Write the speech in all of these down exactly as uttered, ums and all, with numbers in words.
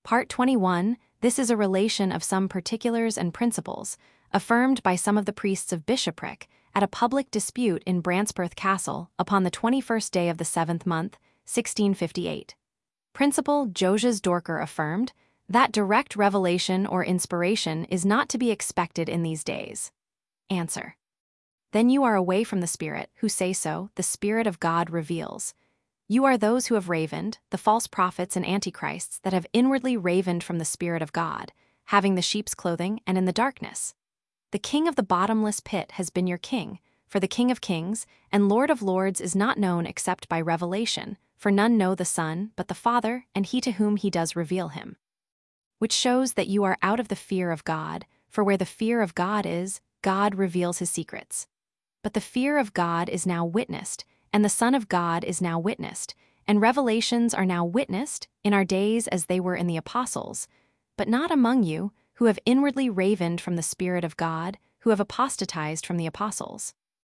Part twenty-one, this is a relation of some particulars and principles, affirmed by some of the priests of bishopric, at a public dispute in Brancepeth Castle, upon the twenty-first day of the seventh month, sixteen fifty-eight. Principal Josias Dorker affirmed, that direct revelation or inspiration is not to be expected in these days. Answer. Then you are away from the Spirit, who say so, the Spirit of God reveals. You are those who have ravened, the false prophets and antichrists that have inwardly ravened from the Spirit of God, having the sheep's clothing and in the darkness. The king of the bottomless pit has been your king, for the King of kings and Lord of lords is not known except by revelation, for none know the Son but the Father and he to whom he does reveal him. Which shows that you are out of the fear of God, for where the fear of God is, God reveals his secrets. But the fear of God is now witnessed, and the Son of God is now witnessed, and revelations are now witnessed in our days as they were in the apostles, but not among you, who have inwardly ravened from the Spirit of God, who have apostatized from the apostles.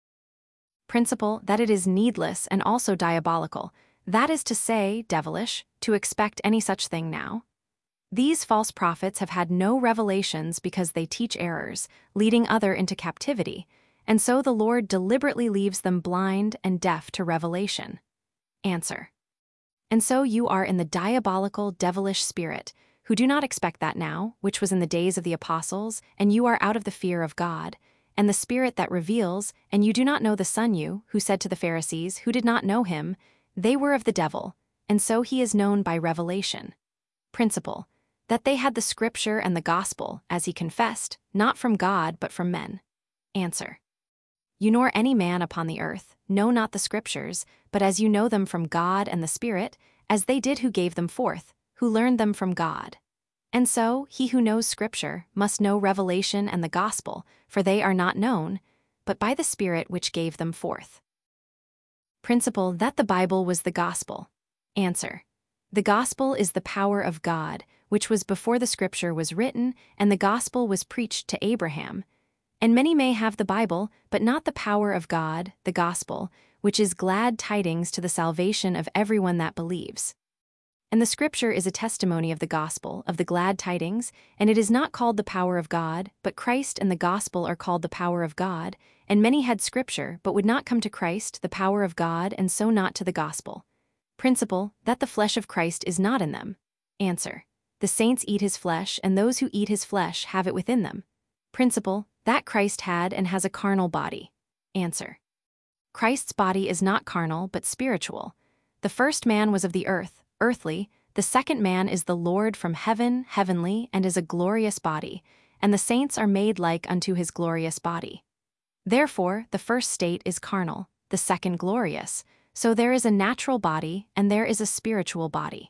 Principle that it is needless and also diabolical, that is to say, devilish, to expect any such thing now. These false prophets have had no revelations because they teach errors, leading other into captivity, and so the Lord deliberately leaves them blind and deaf to revelation. Answer. And so you are in the diabolical, devilish spirit, who do not expect that now, which was in the days of the apostles, and you are out of the fear of God, and the Spirit that reveals, and you do not know the Son you, who said to the Pharisees, who did not know him, they were of the devil, and so he is known by revelation. Principle, that they had the Scripture and the gospel, as he confessed, not from God but from men. Answer. You nor any man upon the earth know not the Scriptures, but as you know them from God and the Spirit, as they did who gave them forth, who learned them from God. And so, he who knows Scripture must know revelation and the gospel, for they are not known, but by the Spirit which gave them forth. Principle that the Bible was the gospel. Answer. The gospel is the power of God, which was before the Scripture was written, and the gospel was preached to Abraham. And many may have the Bible, but not the power of God, the gospel, which is glad tidings to the salvation of everyone that believes. And the Scripture is a testimony of the gospel, of the glad tidings, and it is not called the power of God, but Christ and the gospel are called the power of God, and many had Scripture, but would not come to Christ, the power of God, and so not to the gospel. Principle, that the flesh of Christ is not in them. Answer. The saints eat his flesh, and those who eat his flesh have it within them. Principle, that Christ had and has a carnal body. Answer. Christ's body is not carnal, but spiritual. The first man was of the earth, earthly, the second man is the Lord from heaven, heavenly, and is a glorious body, and the saints are made like unto his glorious body. Therefore, the first state is carnal, the second glorious, so there is a natural body, and there is a spiritual body.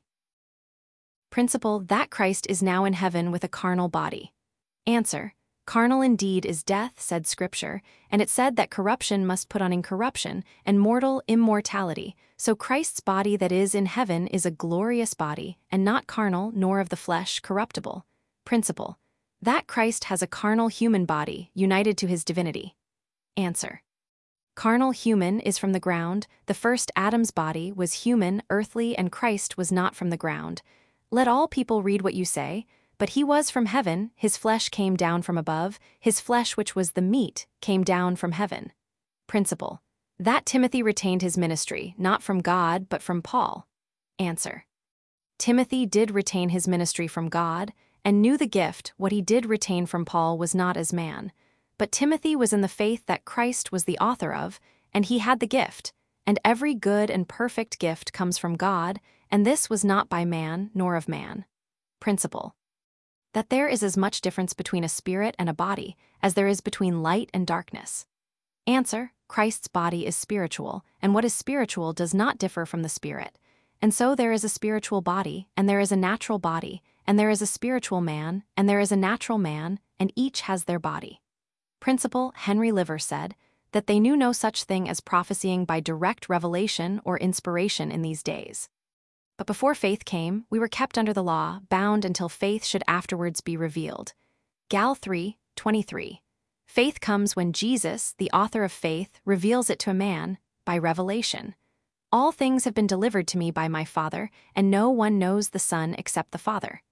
Principle that Christ is now in heaven with a carnal body. Answer. Carnal indeed is death, said Scripture, and it said that corruption must put on incorruption, and mortal immortality. So Christ's body that is in heaven is a glorious body, and not carnal nor of the flesh corruptible. Principle. That Christ has a carnal human body, united to his divinity. Answer. Carnal human is from the ground, the first Adam's body was human, earthly, and Christ was not from the ground. Let all people read what you say. But he was from heaven, his flesh came down from above, his flesh which was the meat came down from heaven. Principle. That Timothy retained his ministry, not from God but from Paul. Answer. Timothy did retain his ministry from God, and knew the gift. What he did retain from Paul was not as man. But Timothy was in the faith that Christ was the author of, and he had the gift, and every good and perfect gift comes from God, and this was not by man nor of man. Principle. That there is as much difference between a spirit and a body as there is between light and darkness. Answer. Christ's body is spiritual, and what is spiritual does not differ from the spirit. And so there is a spiritual body, and there is a natural body, and there is a spiritual man, and there is a natural man, and each has their body. Principle Henry Liver said that they knew no such thing as prophesying by direct revelation or inspiration in these days. But before faith came, we were kept under the law, bound until faith should afterwards be revealed. Gal three twenty-three. Faith comes when Jesus, the author of faith, reveals it to a man, by revelation. All things have been delivered to me by my Father, and no one knows the Son except the Father.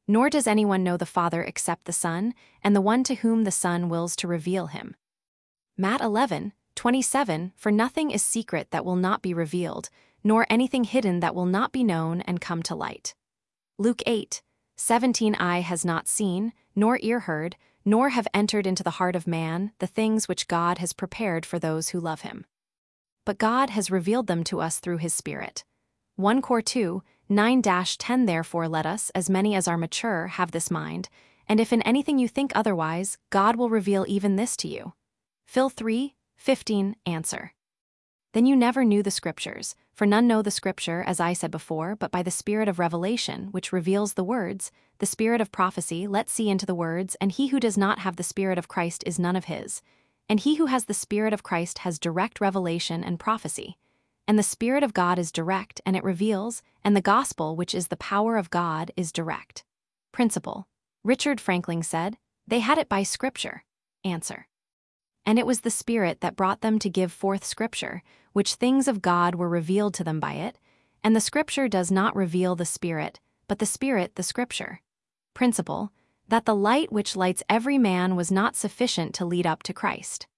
Nor does anyone know the Father except the Son, and the one to whom the Son wills to reveal him. Matt eleven, twenty-seven, For nothing is secret that will not be revealed, nor anything hidden that will not be known and come to light. Luke eight, seventeen Eye has not seen, nor ear heard, nor have entered into the heart of man the things which God has prepared for those who love him. But God has revealed them to us through his Spirit. First Cor two, nine to ten Therefore let us, as many as are mature, have this mind, and if in anything you think otherwise, God will reveal even this to you. Phil three, fifteen Answer. Then you never knew the Scriptures, for none know the Scripture, as I said before, but by the Spirit of revelation, which reveals the words, the Spirit of prophecy lets see into the words, and he who does not have the Spirit of Christ is none of his. And he who has the Spirit of Christ has direct revelation and prophecy. And the Spirit of God is direct, and it reveals, and the gospel, which is the power of God, is direct. Principle. Richard Franklin said, They had it by Scripture. Answer. And it was the Spirit that brought them to give forth Scripture, which things of God were revealed to them by it, and the Scripture does not reveal the Spirit, but the Spirit the Scripture. Principle. That the light which lights every man was not sufficient to lead up to Christ.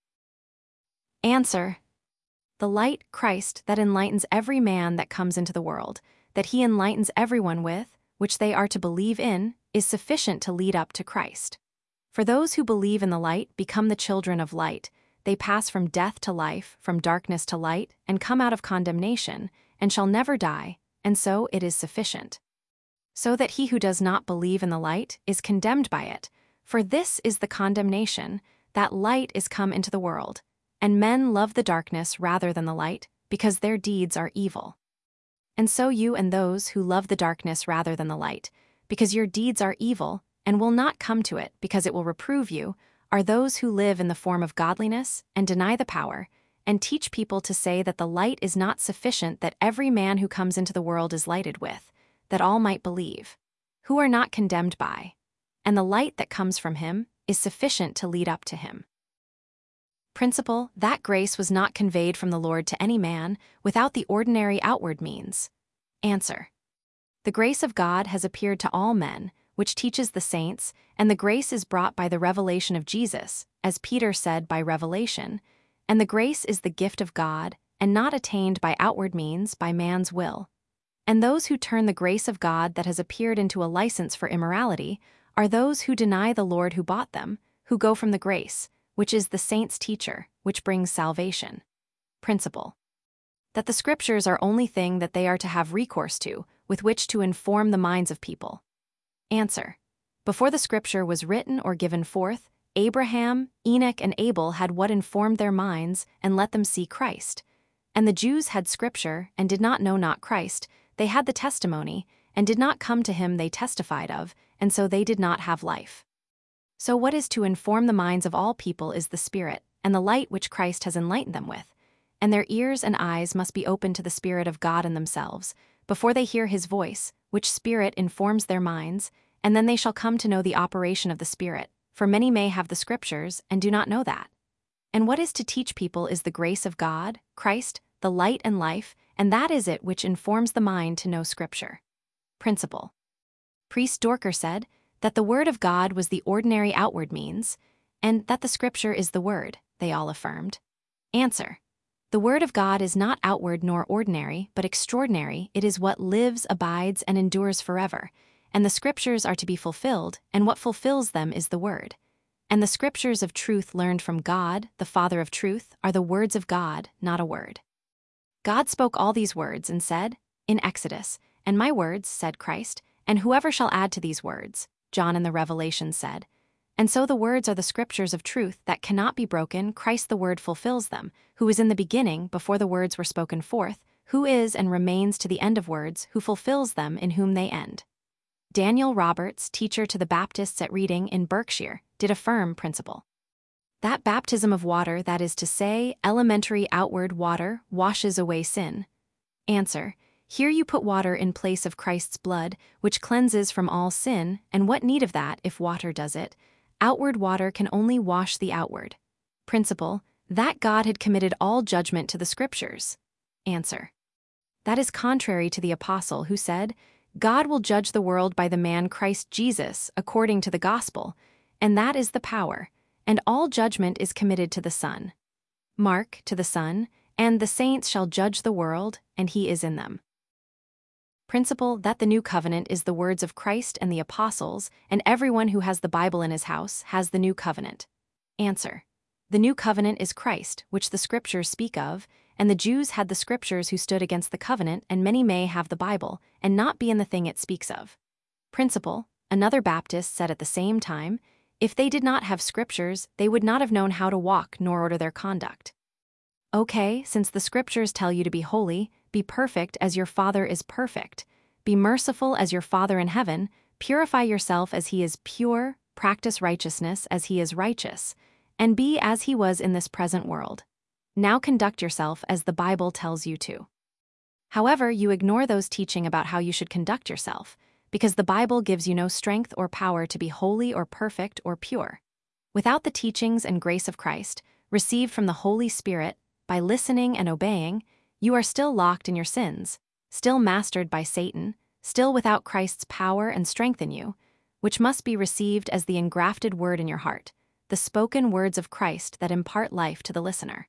Answer. The light, Christ, that enlightens every man that comes into the world, that he enlightens everyone with, which they are to believe in, is sufficient to lead up to Christ. For those who believe in the light become the children of light, they pass from death to life, from darkness to light, and come out of condemnation, and shall never die, and so it is sufficient. So that he who does not believe in the light is condemned by it, for this is the condemnation, that light is come into the world, and men love the darkness rather than the light, because their deeds are evil. And so you and those who love the darkness rather than the light, because your deeds are evil, and will not come to it because it will reprove you, are those who live in the form of godliness and deny the power, and teach people to say that the light is not sufficient that every man who comes into the world is lighted with, that all might believe, who are not condemned by, and the light that comes from him is sufficient to lead up to him. Principle. That grace was not conveyed from the Lord to any man without the ordinary outward means. Answer. The grace of God has appeared to all men, which teaches the saints, and the grace is brought by the revelation of Jesus, as Peter said by revelation, and the grace is the gift of God, and not attained by outward means, by man's will. And those who turn the grace of God that has appeared into a license for immorality are those who deny the Lord who bought them, who go from the grace, which is the saint's teacher, which brings salvation. Principle. That the Scriptures are only thing that they are to have recourse to, with which to inform the minds of people. Answer. Before the Scripture was written or given forth, Abraham, Enoch, and Abel had what informed their minds and let them see Christ. And the Jews had Scripture and did not know not Christ, they had the testimony, and did not come to him they testified of, and so they did not have life. So what is to inform the minds of all people is the Spirit, and the light which Christ has enlightened them with, and their ears and eyes must be open to the Spirit of God in themselves, before they hear his voice, which Spirit informs their minds, and then they shall come to know the operation of the Spirit, for many may have the Scriptures and do not know that. And what is to teach people is the grace of God, Christ, the light and life, and that is it which informs the mind to know Scripture. Principle. Priest Dorker said that the Word of God was the ordinary outward means, and that the Scripture is the Word, they all affirmed. Answer. The Word of God is not outward nor ordinary, but extraordinary. It is what lives, abides, and endures forever. And the Scriptures are to be fulfilled, and what fulfills them is the Word. And the Scriptures of truth learned from God, the Father of truth, are the words of God, not a word. God spoke all these words and said, in Exodus, and my words, said Christ, and whoever shall add to these words, John in the Revelation said. And so the words are the Scriptures of truth that cannot be broken. Christ the Word fulfills them, who was in the beginning, before the words were spoken forth, who is and remains to the end of words, who fulfills them in whom they end. Daniel Roberts, teacher to the Baptists at Reading in Berkshire, did affirm principle. That baptism of water, that is to say, elementary outward water, washes away sin. Answer. Here you put water in place of Christ's blood, which cleanses from all sin, and what need of that if water does it? Outward water can only wash the outward. Principle. That God had committed all judgment to the Scriptures. Answer. That is contrary to the Apostle who said, God will judge the world by the man Christ Jesus according to the gospel, and that is the power, and all judgment is committed to the Son. Mark, to the Son, and the saints shall judge the world, and he is in them. Principle that the new covenant is the words of Christ and the apostles, and everyone who has the Bible in his house has the new covenant. Answer. The new covenant is Christ, which the scriptures speak of, and the Jews had the scriptures who stood against the covenant, and many may have the Bible, and not be in the thing it speaks of. Principle. Another Baptist said at the same time, if they did not have scriptures, they would not have known how to walk nor order their conduct. Okay, since the scriptures tell you to be holy, be perfect as your Father is perfect. Be merciful as your Father in heaven, purify yourself as he is pure, practice righteousness as he is righteous, and be as he was in this present world. Now conduct yourself as the Bible tells you to. However, you ignore those teaching about how you should conduct yourself, because the Bible gives you no strength or power to be holy or perfect or pure. Without the teachings and grace of Christ, received from the Holy Spirit, by listening and obeying, you are still locked in your sins, still mastered by Satan, still without Christ's power and strength in you, which must be received as the engrafted word in your heart, the spoken words of Christ that impart life to the listener.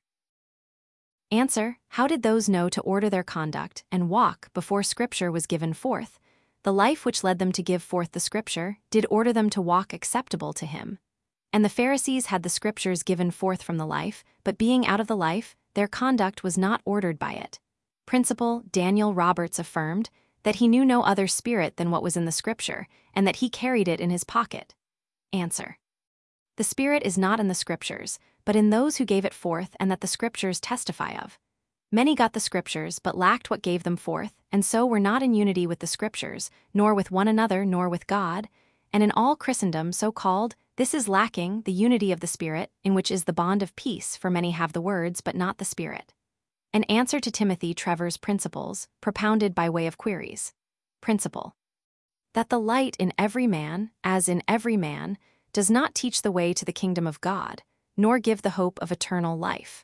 Answer. How did those know to order their conduct and walk before Scripture was given forth? The life which led them to give forth the Scripture did order them to walk acceptable to him. And the Pharisees had the Scriptures given forth from the life, but being out of the life, their conduct was not ordered by it. Principal Daniel Roberts affirmed that he knew no other spirit than what was in the Scripture, and that he carried it in his pocket. Answer. The Spirit is not in the Scriptures, but in those who gave it forth, and that the Scriptures testify of. Many got the Scriptures, but lacked what gave them forth, and so were not in unity with the Scriptures, nor with one another, nor with God. And in all Christendom so called, this is lacking the unity of the Spirit, in which is the bond of peace, for many have the words, but not the Spirit. An answer to Timothy Trevor's principles, propounded by way of queries. Principle. That the light in every man, as in every man, does not teach the way to the kingdom of God, nor give the hope of eternal life.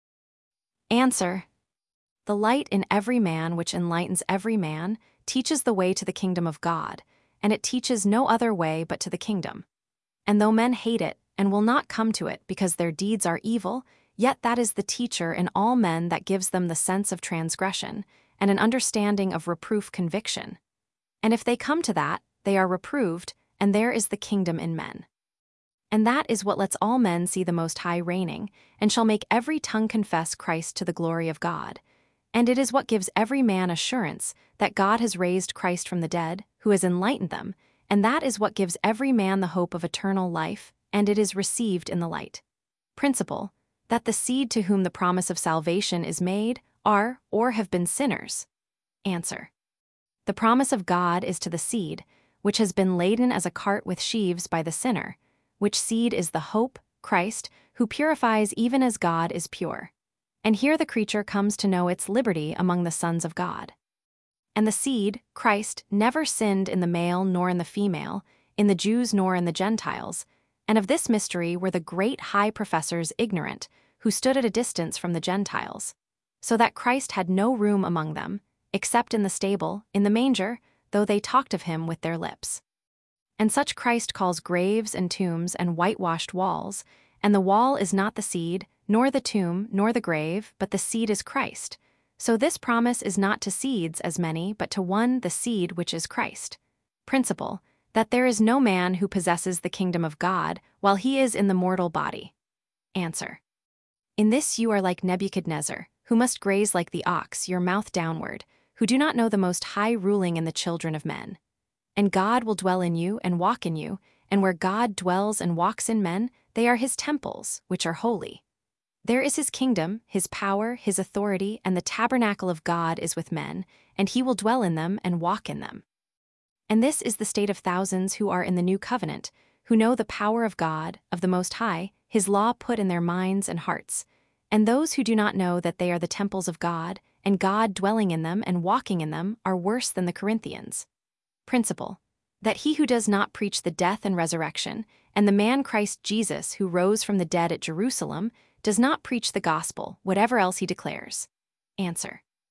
Answer. The light in every man which enlightens every man teaches the way to the kingdom of God, and it teaches no other way but to the kingdom. And though men hate it, and will not come to it because their deeds are evil, yet that is the teacher in all men that gives them the sense of transgression, and an understanding of reproof conviction. And if they come to that, they are reproved, and there is the kingdom in men. And that is what lets all men see the Most High reigning, and shall make every tongue confess Christ to the glory of God. And it is what gives every man assurance that God has raised Christ from the dead, who has enlightened them, and that is what gives every man the hope of eternal life, and it is received in the light. Principle. That the seed to whom the promise of salvation is made are, or have been sinners. Answer. The promise of God is to the seed, which has been laden as a cart with sheaves by the sinner, which seed is the hope, Christ, who purifies even as God is pure. And here the creature comes to know its liberty among the sons of God. And the seed, Christ, never sinned in the male nor in the female, in the Jews nor in the Gentiles, and of this mystery were the great high professors ignorant, who stood at a distance from the Gentiles, so that Christ had no room among them, except in the stable, in the manger, though they talked of him with their lips. And such Christ calls graves and tombs and whitewashed walls, and the wall is not the seed, nor the tomb, nor the grave, but the seed is Christ. So this promise is not to seeds as many, but to one, the seed which is Christ. Principle. That there is no man who possesses the kingdom of God while he is in the mortal body. Answer. In this you are like Nebuchadnezzar, who must graze like the ox, your mouth downward, who do not know the Most High ruling in the children of men. And God will dwell in you and walk in you, and where God dwells and walks in men, they are his temples, which are holy. There is his kingdom, his power, his authority, and the tabernacle of God is with men, and he will dwell in them and walk in them. And this is the state of thousands who are in the new covenant, who know the power of God, of the Most High, his law put in their minds and hearts, and those who do not know that they are the temples of God, and God dwelling in them and walking in them are worse than the Corinthians. Principle. That he who does not preach the death and resurrection, and the man Christ Jesus who rose from the dead at Jerusalem, does not preach the gospel, whatever else he declares. Answer.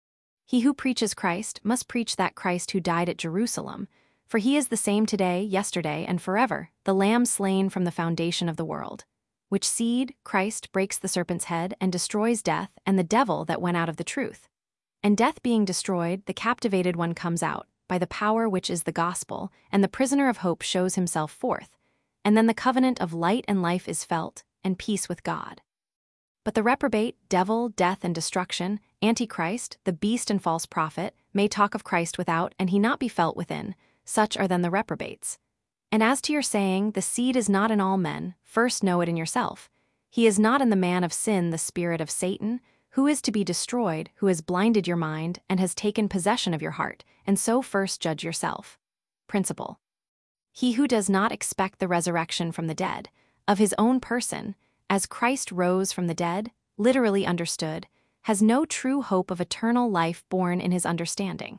He who preaches Christ must preach that Christ who died at Jerusalem, for he is the same today, yesterday, and forever, the Lamb slain from the foundation of the world. Which seed, Christ, breaks the serpent's head and destroys death and the devil that went out of the truth. And death being destroyed, the captivated one comes out, by the power which is the gospel, and the prisoner of hope shows himself forth. And then the covenant of light and life is felt, and peace with God. But the reprobate, devil, death, and destruction, Antichrist, the beast and false prophet, may talk of Christ without and he not be felt within, such are then the reprobates. And as to your saying, the seed is not in all men, first know it in yourself. He is not in the man of sin the spirit of Satan, who is to be destroyed, who has blinded your mind and has taken possession of your heart, and so first judge yourself. Principle. He who does not expect the resurrection from the dead, of his own person, as Christ rose from the dead, literally understood, has no true hope of eternal life born in his understanding.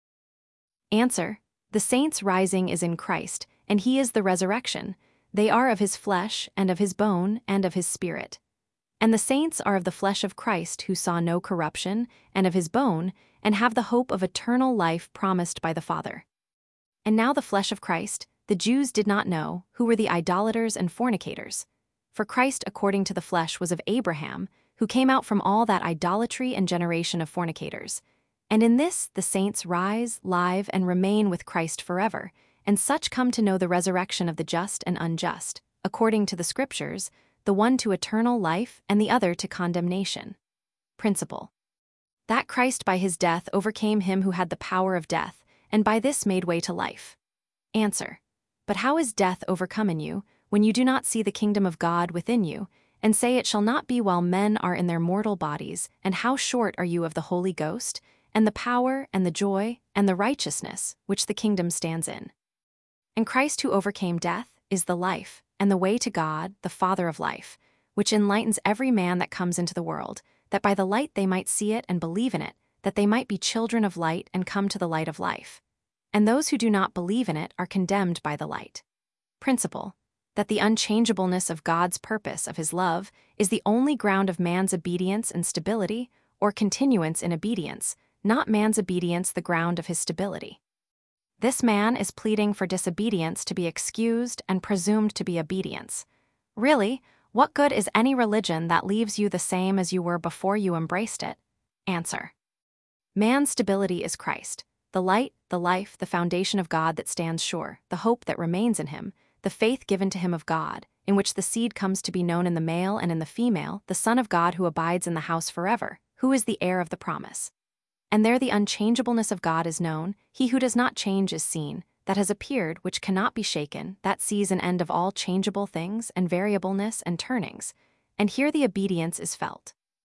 Answer. The saints' rising is in Christ, and he is the resurrection. They are of his flesh, and of his bone, and of his spirit. And the saints are of the flesh of Christ, who saw no corruption, and of his bone, and have the hope of eternal life promised by the Father. And now the flesh of Christ, the Jews did not know, who were the idolaters and fornicators. For Christ according to the flesh was of Abraham, who came out from all that idolatry and generation of fornicators. And in this the saints rise, live, and remain with Christ forever, and such come to know the resurrection of the just and unjust, according to the Scriptures, the one to eternal life and the other to condemnation. Principle. That Christ by his death overcame him who had the power of death, and by this made way to life. Answer. But how is death overcome in you, when you do not see the kingdom of God within you, and say it shall not be while men are in their mortal bodies, and how short are you of the Holy Ghost, and the power, and the joy, and the righteousness, which the kingdom stands in? And Christ who overcame death is the life, and the way to God, the Father of life, which enlightens every man that comes into the world, that by the light they might see it and believe in it, that they might be children of light and come to the light of life. And those who do not believe in it are condemned by the light. Principle. That the unchangeableness of God's purpose of his love is the only ground of man's obedience and stability, or continuance in obedience, not man's obedience the ground of his stability. This man is pleading for disobedience to be excused and presumed to be obedience. Really, what good is any religion that leaves you the same as you were before you embraced it? Answer. Man's stability is Christ, the light, the life, the foundation of God that stands sure, the hope that remains in him, the faith given to him of God, in which the seed comes to be known in the male and in the female, the Son of God who abides in the house forever, who is the heir of the promise. And there the unchangeableness of God is known, he who does not change is seen, that has appeared which cannot be shaken, that sees an end of all changeable things and variableness and turnings, and here the obedience is felt.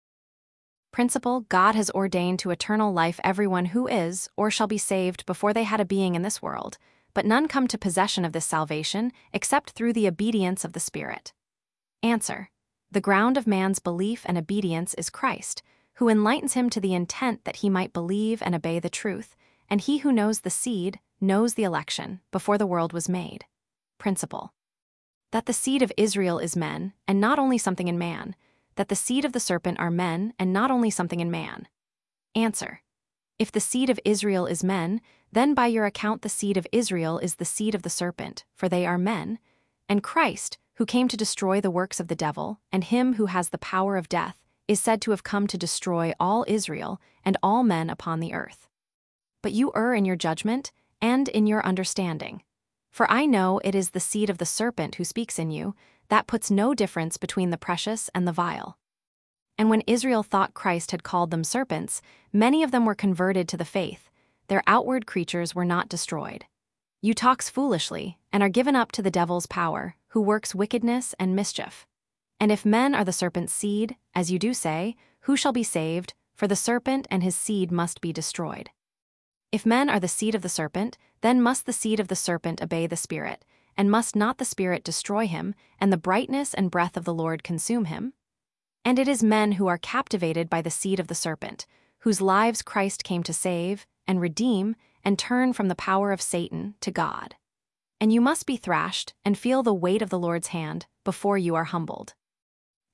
Principle. God has ordained to eternal life everyone who is, or shall be saved before they had a being in this world, but none come to possession of this salvation except through the obedience of the Spirit. Answer. The ground of man's belief and obedience is Christ, who enlightens him to the intent that he might believe and obey the truth, and he who knows the seed knows the election before the world was made. Principle. That the seed of Israel is men, and not only something in man, that the seed of the serpent are men, and not only something in man. Answer. If the seed of Israel is men, then by your account the seed of Israel is the seed of the serpent, for they are men, and Christ, who came to destroy the works of the devil, and him who has the power of death, is said to have come to destroy all Israel and all men upon the earth. But you err in your judgment and in your understanding. For I know it is the seed of the serpent who speaks in you, that puts no difference between the precious and the vile. And when Israel thought Christ had called them serpents, many of them were converted to the faith. Their outward creatures were not destroyed. You talk foolishly, and are given up to the devil's power, who works wickedness and mischief. And if men are the serpent's seed, as you do say, who shall be saved? For the serpent and his seed must be destroyed. If men are the seed of the serpent, then must the seed of the serpent obey the Spirit, and must not the Spirit destroy him, and the brightness and breath of the Lord consume him? And it is men who are captivated by the seed of the serpent, whose lives Christ came to save, and redeem, and turn from the power of Satan to God. And you must be thrashed, and feel the weight of the Lord's hand, before you are humbled.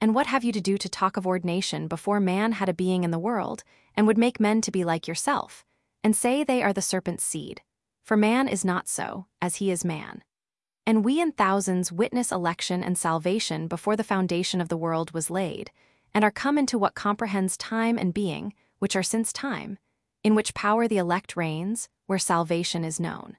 And what have you to do to talk of ordination before man had a being in the world, and would make men to be like yourself, and say they are the serpent's seed? For man is not so, as he is man. And we in thousands witness election and salvation before the foundation of the world was laid, and are come into what comprehends time and being, which are since time, in which power the elect reigns, where salvation is known.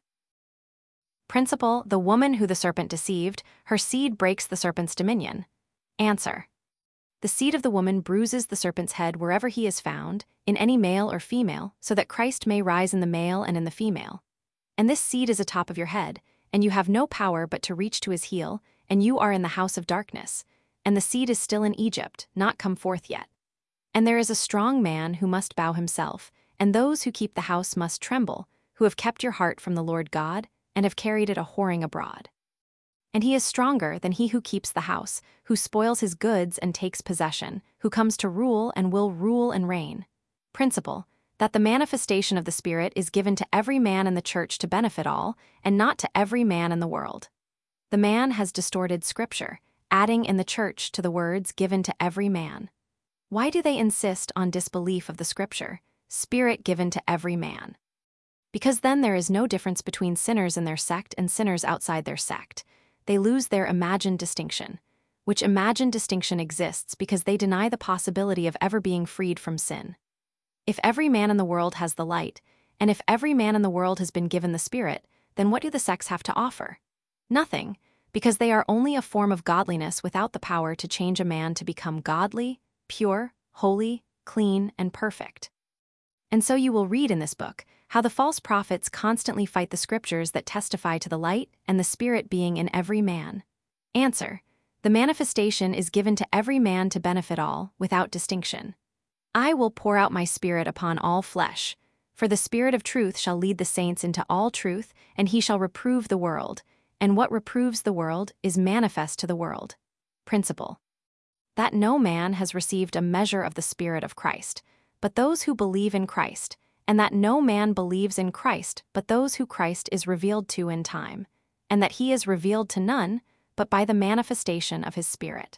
Principle: the woman who the serpent deceived, her seed breaks the serpent's dominion. Answer: the seed of the woman bruises the serpent's head wherever he is found, in any male or female, so that Christ may rise in the male and in the female. And this seed is atop of your head, and you have no power but to reach to his heel, and you are in the house of darkness, and the seed is still in Egypt, not come forth yet. And there is a strong man who must bow himself, and those who keep the house must tremble, who have kept your heart from the Lord God, and have carried it a whoring abroad. And he is stronger than he who keeps the house, who spoils his goods and takes possession, who comes to rule and will rule and reign. Principle: that the manifestation of the Spirit is given to every man in the church to benefit all, and not to every man in the world. The man has distorted Scripture, adding in the church to the words given to every man. Why do they insist on disbelief of the Scripture, Spirit given to every man? Because then there is no difference between sinners in their sect and sinners outside their sect. They lose their imagined distinction, which imagined distinction exists because they deny the possibility of ever being freed from sin. If every man in the world has the light, and if every man in the world has been given the Spirit, then what do the sects have to offer? Nothing, because they are only a form of godliness without the power to change a man to become godly, pure, holy, clean, and perfect. And so you will read in this book how the false prophets constantly fight the Scriptures that testify to the light and the Spirit being in every man. Answer: the manifestation is given to every man to benefit all, without distinction. I will pour out my Spirit upon all flesh, for the Spirit of truth shall lead the saints into all truth, and he shall reprove the world, and what reproves the world is manifest to the world. Principle: that no man has received a measure of the Spirit of Christ, but those who believe in Christ, and that no man believes in Christ but those who Christ is revealed to in time, and that he is revealed to none but by the manifestation of his Spirit.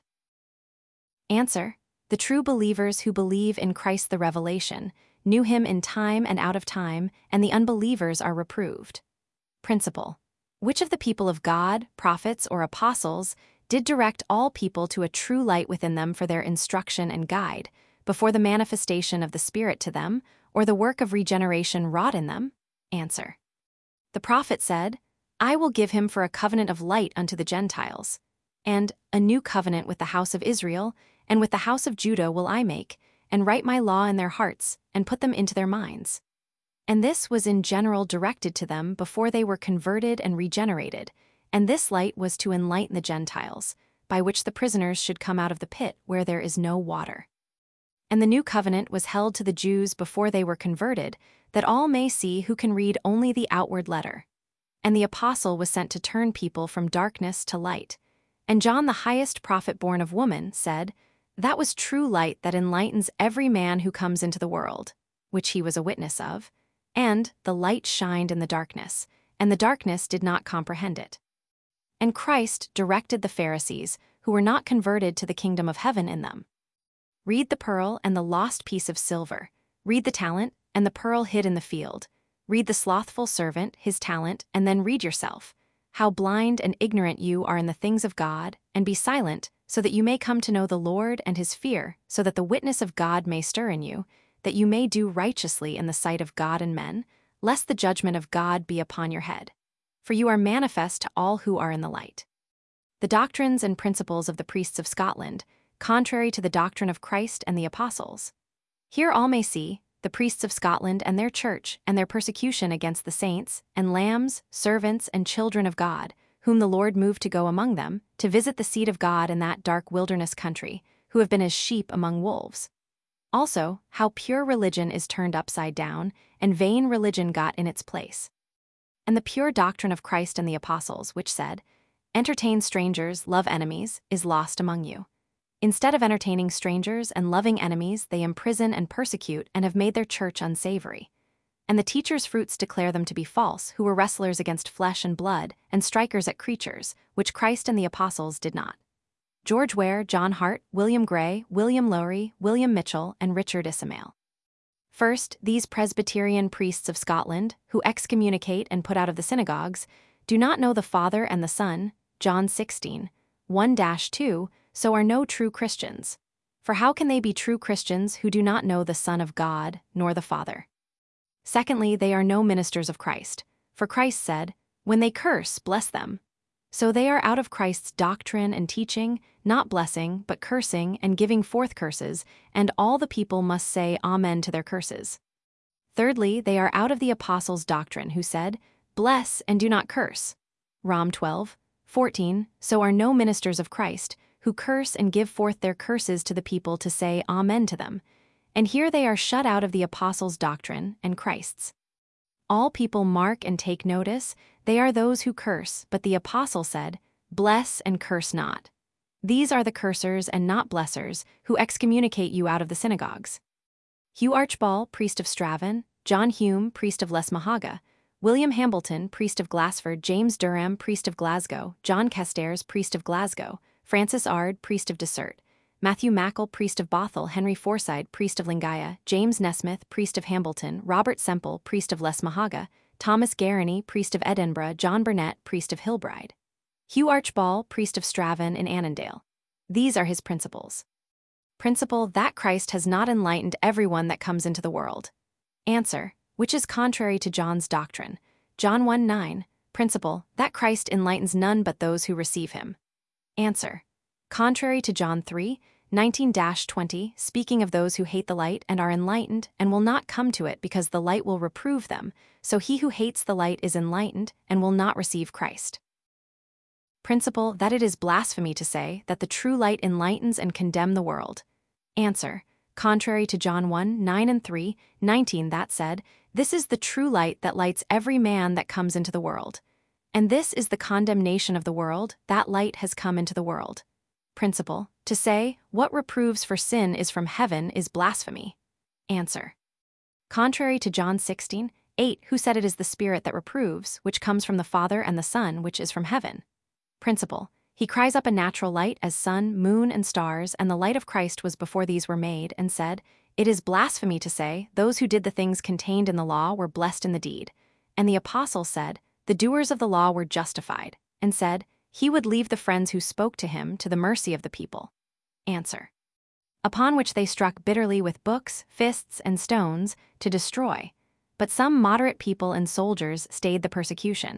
Answer: the true believers who believe in Christ the revelation knew him in time and out of time, and the unbelievers are reproved. Principle: which of the people of God, prophets, or apostles did direct all people to a true light within them for their instruction and guide, before the manifestation of the Spirit to them, or the work of regeneration wrought in them? Answer: the prophet said, I will give him for a covenant of light unto the Gentiles, and a new covenant with the house of Israel, and with the house of Judah will I make, and write my law in their hearts, and put them into their minds. And this was in general directed to them before they were converted and regenerated, and this light was to enlighten the Gentiles, by which the prisoners should come out of the pit where there is no water. And the new covenant was held to the Jews before they were converted, that all may see who can read only the outward letter. And the apostle was sent to turn people from darkness to light. And John, the highest prophet born of woman, said, that was true light that enlightens every man who comes into the world, which he was a witness of. And the light shined in the darkness, and the darkness did not comprehend it. And Christ directed the Pharisees, who were not converted to the kingdom of heaven in them. Read the pearl and the lost piece of silver. Read the talent and the pearl hid in the field. Read the slothful servant, his talent, and then read yourself. How blind and ignorant you are in the things of God, and be silent, so that you may come to know the Lord and his fear, so that the witness of God may stir in you, that you may do righteously in the sight of God and men, lest the judgment of God be upon your head. For you are manifest to all who are in the light. The doctrines and principles of the priests of Scotland, contrary to the doctrine of Christ and the apostles. Here all may see the priests of Scotland and their church and their persecution against the saints and lambs, servants, and children of God, whom the Lord moved to go among them, to visit the seed of God in that dark wilderness country, who have been as sheep among wolves. Also, how pure religion is turned upside down, and vain religion got in its place. And the pure doctrine of Christ and the apostles, which said, entertain strangers, love enemies, is lost among you. Instead of entertaining strangers and loving enemies, they imprison and persecute and have made their church unsavory. And the teachers' fruits declare them to be false, who were wrestlers against flesh and blood, and strikers at creatures, which Christ and the apostles did not. George Ware, John Hart, William Gray, William Lowry, William Mitchell, and Richard Ismail. First, these Presbyterian priests of Scotland, who excommunicate and put out of the synagogues, do not know the Father and the Son, John sixteen, one to two, so are no true Christians. For how can they be true Christians who do not know the Son of God, nor the Father? Secondly, they are no ministers of Christ, for Christ said, "When they curse, bless them." So they are out of Christ's doctrine and teaching, not blessing, but cursing and giving forth curses, and all the people must say Amen to their curses. Thirdly, they are out of the apostles' doctrine, who said, "Bless and do not curse." Rom twelve, fourteen, so are no ministers of Christ, who curse and give forth their curses to the people to say Amen to them. And here they are shut out of the apostles' doctrine and Christ's. All people mark and take notice, they are those who curse, but the apostle said, "Bless and curse not." These are the cursers and not blessers, who excommunicate you out of the synagogues. Hugh Archbald, priest of Straven, John Hume, priest of Lesmahaga, William Hambleton, priest of Glassford, James Durham, priest of Glasgow, John Kestairs, priest of Glasgow, Francis Ard, priest of Dessert, Matthew Mackle, priest of Bothell, Henry Forside, priest of Lingaya, James Nesmith, priest of Hambleton, Robert Semple, priest of Lesmahaga, Thomas Garriny, priest of Edinburgh, John Burnet, priest of Hilbride. Hugh Archbald, priest of Straven in Annandale. These are his principles. Principle, that Christ has not enlightened everyone that comes into the world. Answer, which is contrary to John's doctrine. John one nine. Principle, that Christ enlightens none but those who receive him. Answer, contrary to John three nineteen to twenty, speaking of those who hate the light and are enlightened and will not come to it because the light will reprove them, so he who hates the light is enlightened and will not receive Christ. Principle, that it is blasphemy to say that the true light enlightens and condemn the world. Answer, contrary to John one nine and three nineteen, that said, "This is the true light that lights every man that comes into the world. And this is the condemnation of the world, that light has come into the world." Principle, to say, what reproves for sin is from heaven is blasphemy. Answer, contrary to John sixteen eight, who said it is the Spirit that reproves, which comes from the Father and the Son, which is from heaven. Principle, he cries up a natural light as sun, moon, and stars, and the light of Christ was before these were made, and said, "It is blasphemy to say, those who did the things contained in the law were blessed in the deed." And the apostle said, "The doers of the law were justified," and said, he would leave the friends who spoke to him to the mercy of the people. Answer, upon which they struck bitterly with books, fists, and stones, to destroy. But some moderate people and soldiers stayed the persecution.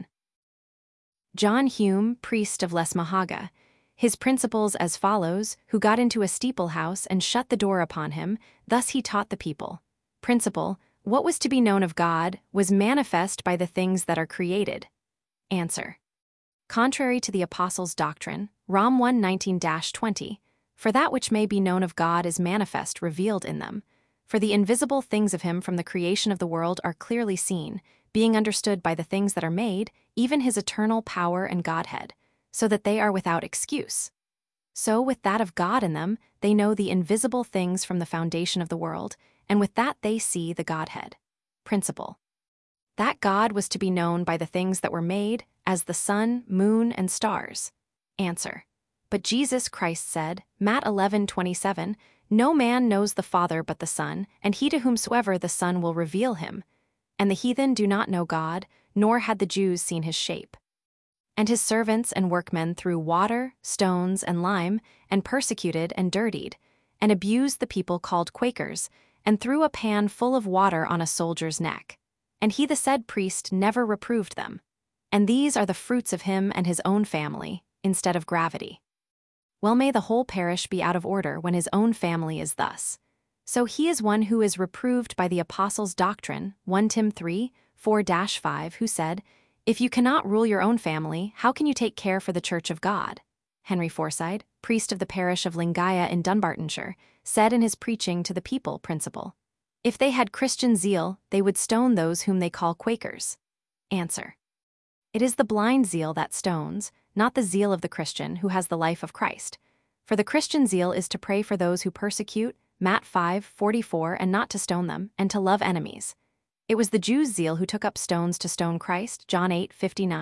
John Hume, priest of Lesmahaga, his principles as follows, who got into a steeple house and shut the door upon him, thus he taught the people. Principle, what was to be known of God was manifest by the things that are created. Answer, contrary to the apostles' doctrine, Rom one nineteen to twenty, for that which may be known of God is manifest revealed in them. For the invisible things of him from the creation of the world are clearly seen, being understood by the things that are made, even his eternal power and Godhead, so that they are without excuse. So with that of God in them, they know the invisible things from the foundation of the world, and with that they see the Godhead. Principle, that God was to be known by the things that were made, as the sun, moon, and stars. Answer, but Jesus Christ said, Matt eleven twenty-seven, "No man knows the Father but the Son, and he to whomsoever the Son will reveal him. And the heathen do not know God, nor had the Jews seen his shape. And his servants and workmen threw water, stones, and lime, and persecuted and dirtied, and abused the people called Quakers, and threw a pan full of water on a soldier's neck. And he the said priest never reproved them. And these are the fruits of him and his own family, instead of gravity. Well may the whole parish be out of order when his own family is thus. So he is one who is reproved by the apostles' doctrine, First Timothy three four to five, who said, "If you cannot rule your own family, how can you take care for the church of God?" Henry Forside, priest of the parish of Lingaya in Dunbartonshire, said in his preaching to the people principle, "If they had Christian zeal, they would stone those whom they call Quakers." Answer, it is the blind zeal that stones, not the zeal of the Christian who has the life of Christ. For the Christian zeal is to pray for those who persecute, Matt five forty-four, and not to stone them, and to love enemies. It was the Jews' zeal who took up stones to stone Christ, John eight fifty-nine,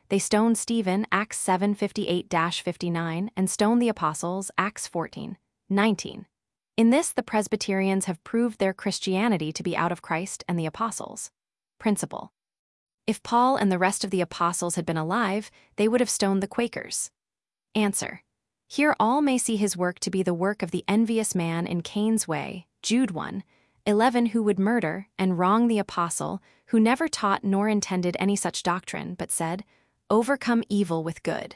They stoned Stephen, Acts seven fifty-eight to fifty-nine, and stoned the apostles, Acts fourteen nineteen. In this, the Presbyterians have proved their Christianity to be out of Christ and the apostles. Principle: if Paul and the rest of the apostles had been alive, they would have stoned the Quakers. Answer: here all may see his work to be the work of the envious man in Cain's way, Jude one eleven, who would murder and wrong the apostle, who never taught nor intended any such doctrine, but said, "Overcome evil with good."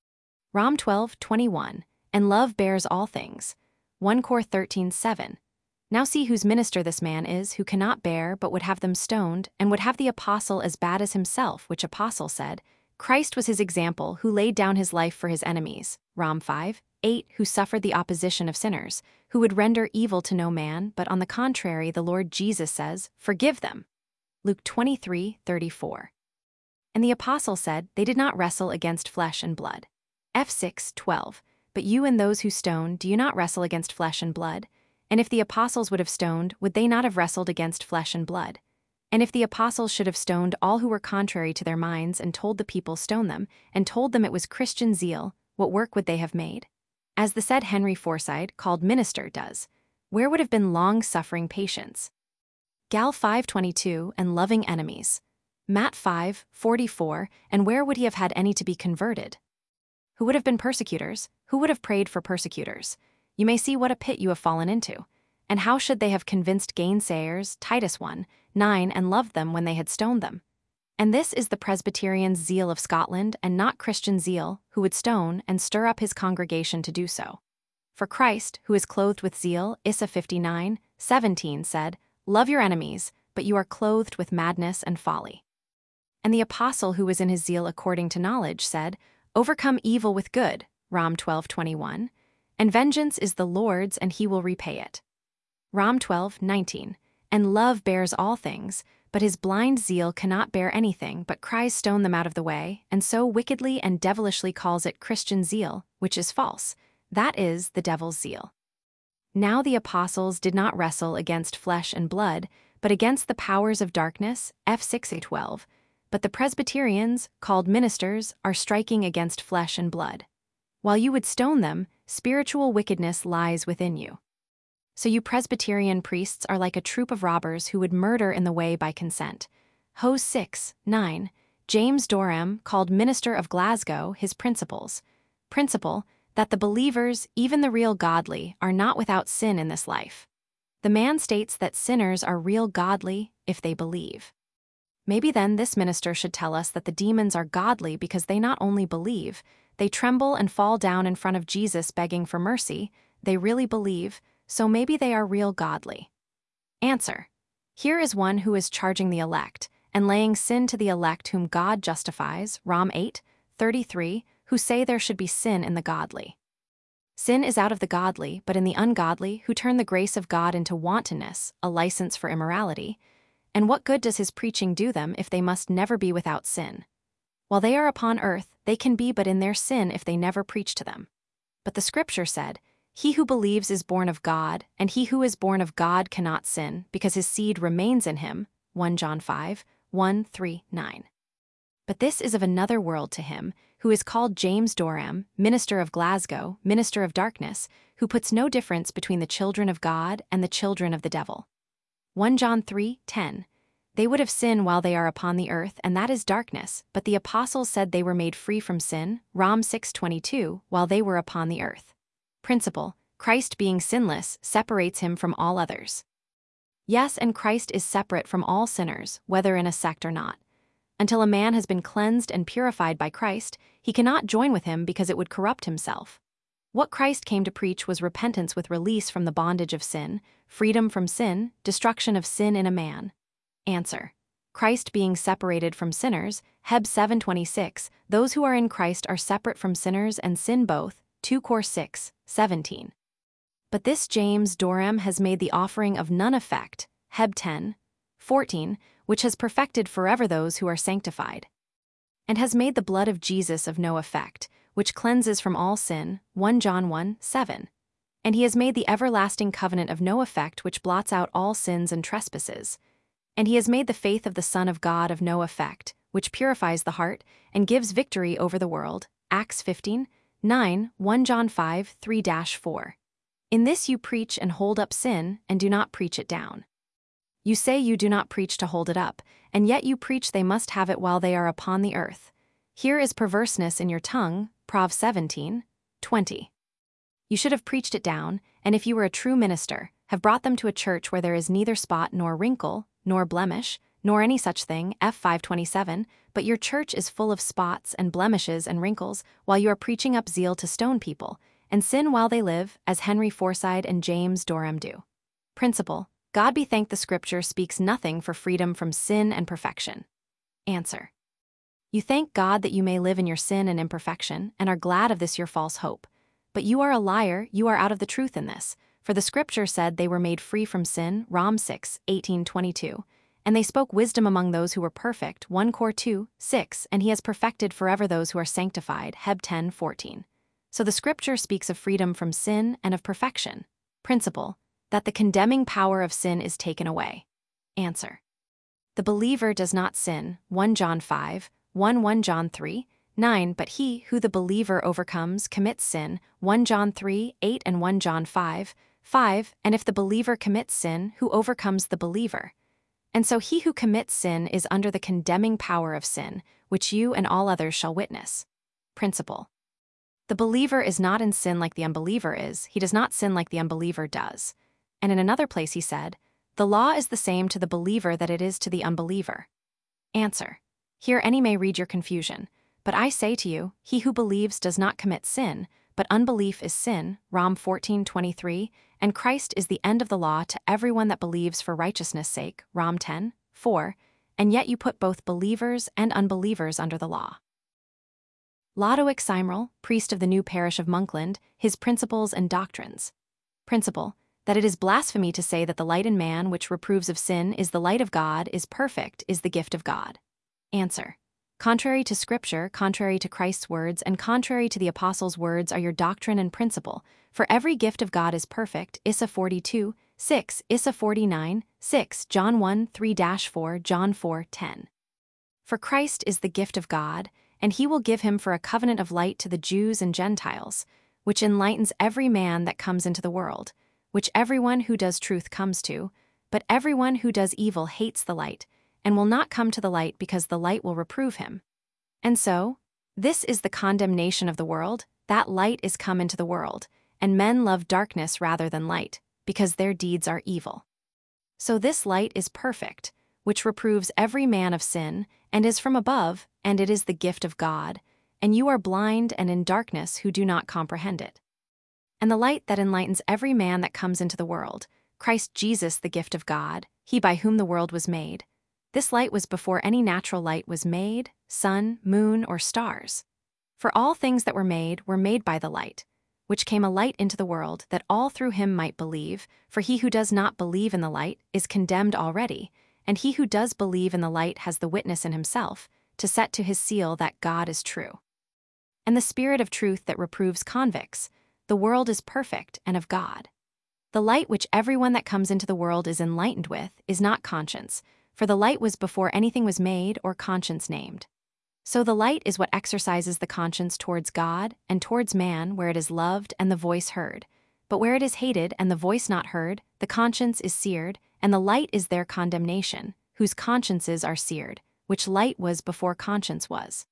Rom twelve twenty-one, and love bears all things. First Corinthians thirteen seven. Now see whose minister this man is, who cannot bear but would have them stoned, and would have the apostle as bad as himself, which apostle said, Christ was his example, who laid down his life for his enemies. Rom five eight, who suffered the opposition of sinners, who would render evil to no man, but on the contrary the Lord Jesus says, "Forgive them." Luke twenty-three thirty-four. And the apostle said, they did not wrestle against flesh and blood. F six twelve. But you and those who stone, do you not wrestle against flesh and blood? And if the apostles would have stoned, would they not have wrestled against flesh and blood? And if the apostles should have stoned all who were contrary to their minds and told the people stone them, and told them it was Christian zeal, what work would they have made? As the said Henry Forsyth, called minister, does, where would have been long-suffering patience? Gal five twenty-two, and loving enemies. Matt five forty-four, and where would he have had any to be converted? Who would have been persecutors? Who would have prayed for persecutors? You may see what a pit you have fallen into. And how should they have convinced gainsayers, Titus one nine, and loved them when they had stoned them? And this is the Presbyterian's zeal of Scotland, and not Christian zeal, who would stone and stir up his congregation to do so. For Christ, who is clothed with zeal, Isa fifty-nine seventeen, said, "Love your enemies, but you are clothed with madness and folly." And the apostle, who was in his zeal according to knowledge, said, "Overcome evil with good," Rom twelve twenty-one, "and vengeance is the Lord's, and he will repay it." Rom twelve nineteen, "And love bears all things, but his blind zeal cannot bear anything, but cries stone them out of the way, and so wickedly and devilishly calls it Christian zeal, which is false, that is, the devil's zeal." Now the apostles did not wrestle against flesh and blood, but against the powers of darkness, F six twelve, but the Presbyterians, called ministers, are striking against flesh and blood. While you would stone them, spiritual wickedness lies within you. So you Presbyterian priests are like a troop of robbers who would murder in the way by consent. Hos six nine, James Dorham called minister of Glasgow his principles. Principle, that the believers, even the real godly, are not without sin in this life. The man states that sinners are real godly if they believe. Maybe then this minister should tell us that the demons are godly because they not only believe, they tremble and fall down in front of Jesus begging for mercy, they really believe, so maybe they are real godly. Answer: here is one who is charging the elect, and laying sin to the elect whom God justifies, Rom eight thirty-three, who say there should be sin in the godly. Sin is out of the godly, but in the ungodly, who turn the grace of God into wantonness, a license for immorality. And what good does his preaching do them if they must never be without sin? While they are upon earth, they can be but in their sin if they never preach to them. But the scripture said, "He who believes is born of God, and he who is born of God cannot sin, because his seed remains in him." First John five one through nine. But this is of another world to him, who is called James Dorham, minister of Glasgow, minister of darkness, who puts no difference between the children of God and the children of the devil. First John three ten. They would have sin while they are upon the earth, and that is darkness, but the apostles said they were made free from sin, Rom six twenty-two, while they were upon the earth. Principle: Christ being sinless separates him from all others. Yes, and Christ is separate from all sinners, whether in a sect or not. Until a man has been cleansed and purified by Christ, he cannot join with him because it would corrupt himself. What Christ came to preach was repentance with release from the bondage of sin, freedom from sin, destruction of sin in a man. Answer: Christ being separated from sinners, Heb seven twenty-six, those who are in Christ are separate from sinners and sin both, Second Corinthians six seventeen. But this James Dorham has made the offering of none effect, Heb ten fourteen, which has perfected forever those who are sanctified. And has made the blood of Jesus of no effect, which cleanses from all sin, First John one seven. And he has made the everlasting covenant of no effect, which blots out all sins and trespasses. And he has made the faith of the Son of God of no effect, which purifies the heart, and gives victory over the world. Acts fifteen, nine, First John five, three to four. In this you preach and hold up sin, and do not preach it down. You say you do not preach to hold it up, and yet you preach they must have it while they are upon the earth. Here is perverseness in your tongue. Proverbs seventeen, twenty. You should have preached it down, and if you were a true minister, have brought them to a church where there is neither spot nor wrinkle, nor blemish, nor any such thing, F five twenty-seven, but your church is full of spots and blemishes and wrinkles, while you are preaching up zeal to stone people, and sin while they live, as Henry Forside and James Dorham do. Principle: God be thanked the Scripture speaks nothing for freedom from sin and perfection. Answer: You thank God that you may live in your sin and imperfection, and are glad of this your false hope. But you are a liar, you are out of the truth in this, for the Scripture said they were made free from sin, Romans six, eighteen, twenty-two, and they spoke wisdom among those who were perfect, First Cor two, six, and he has perfected forever those who are sanctified, Heb ten, fourteen. So the Scripture speaks of freedom from sin and of perfection. Principle: that the condemning power of sin is taken away. Answer: The believer does not sin, First John five, one, First John three, nine, but he who the believer overcomes commits sin, First John three, eight and First John five, five, and if the believer commits sin, who overcomes the believer? And so he who commits sin is under the condemning power of sin, which you and all others shall witness. Principle: The believer is not in sin like the unbeliever is, he does not sin like the unbeliever does. And in another place he said, The law is the same to the believer that it is to the unbeliever. Answer: Here any may read your confusion. But I say to you, he who believes does not commit sin, but unbelief is sin, Romans fourteen, twenty-three, and Christ is the end of the law to everyone that believes for righteousness' sake, Romans ten, four, and yet you put both believers and unbelievers under the law. Lodowick Cymrel, priest of the new parish of Monkland, his principles and doctrines. Principle: that it is blasphemy to say that the light in man which reproves of sin is the light of God, is perfect, is the gift of God. Answer: Contrary to Scripture, contrary to Christ's words, and contrary to the Apostles' words are your doctrine and principle, for every gift of God is perfect, Isa forty-two, six, Isa forty-nine, six, John one, three to four, John four, ten. For Christ is the gift of God, and he will give him for a covenant of light to the Jews and Gentiles, which enlightens every man that comes into the world, which everyone who does truth comes to, but everyone who does evil hates the light, and will not come to the light because the light will reprove him. And so, this is the condemnation of the world, that light is come into the world, and men love darkness rather than light, because their deeds are evil. So this light is perfect, which reproves every man of sin, and is from above, and it is the gift of God, and you are blind and in darkness who do not comprehend it. And the light that enlightens every man that comes into the world, Christ Jesus the gift of God, he by whom the world was made. This light was before any natural light was made, sun, moon, or stars. For all things that were made were made by the light, which came a light into the world, that all through him might believe, for he who does not believe in the light is condemned already, and he who does believe in the light has the witness in himself, to set to his seal that God is true. And the Spirit of truth that reproves convicts, the world is perfect and of God. The light which everyone that comes into the world is enlightened with is not conscience, for the light was before anything was made or conscience named. So the light is what exercises the conscience towards God and towards man where it is loved and the voice heard. But where it is hated and the voice not heard, the conscience is seared, and the light is their condemnation, whose consciences are seared, which light was before conscience was.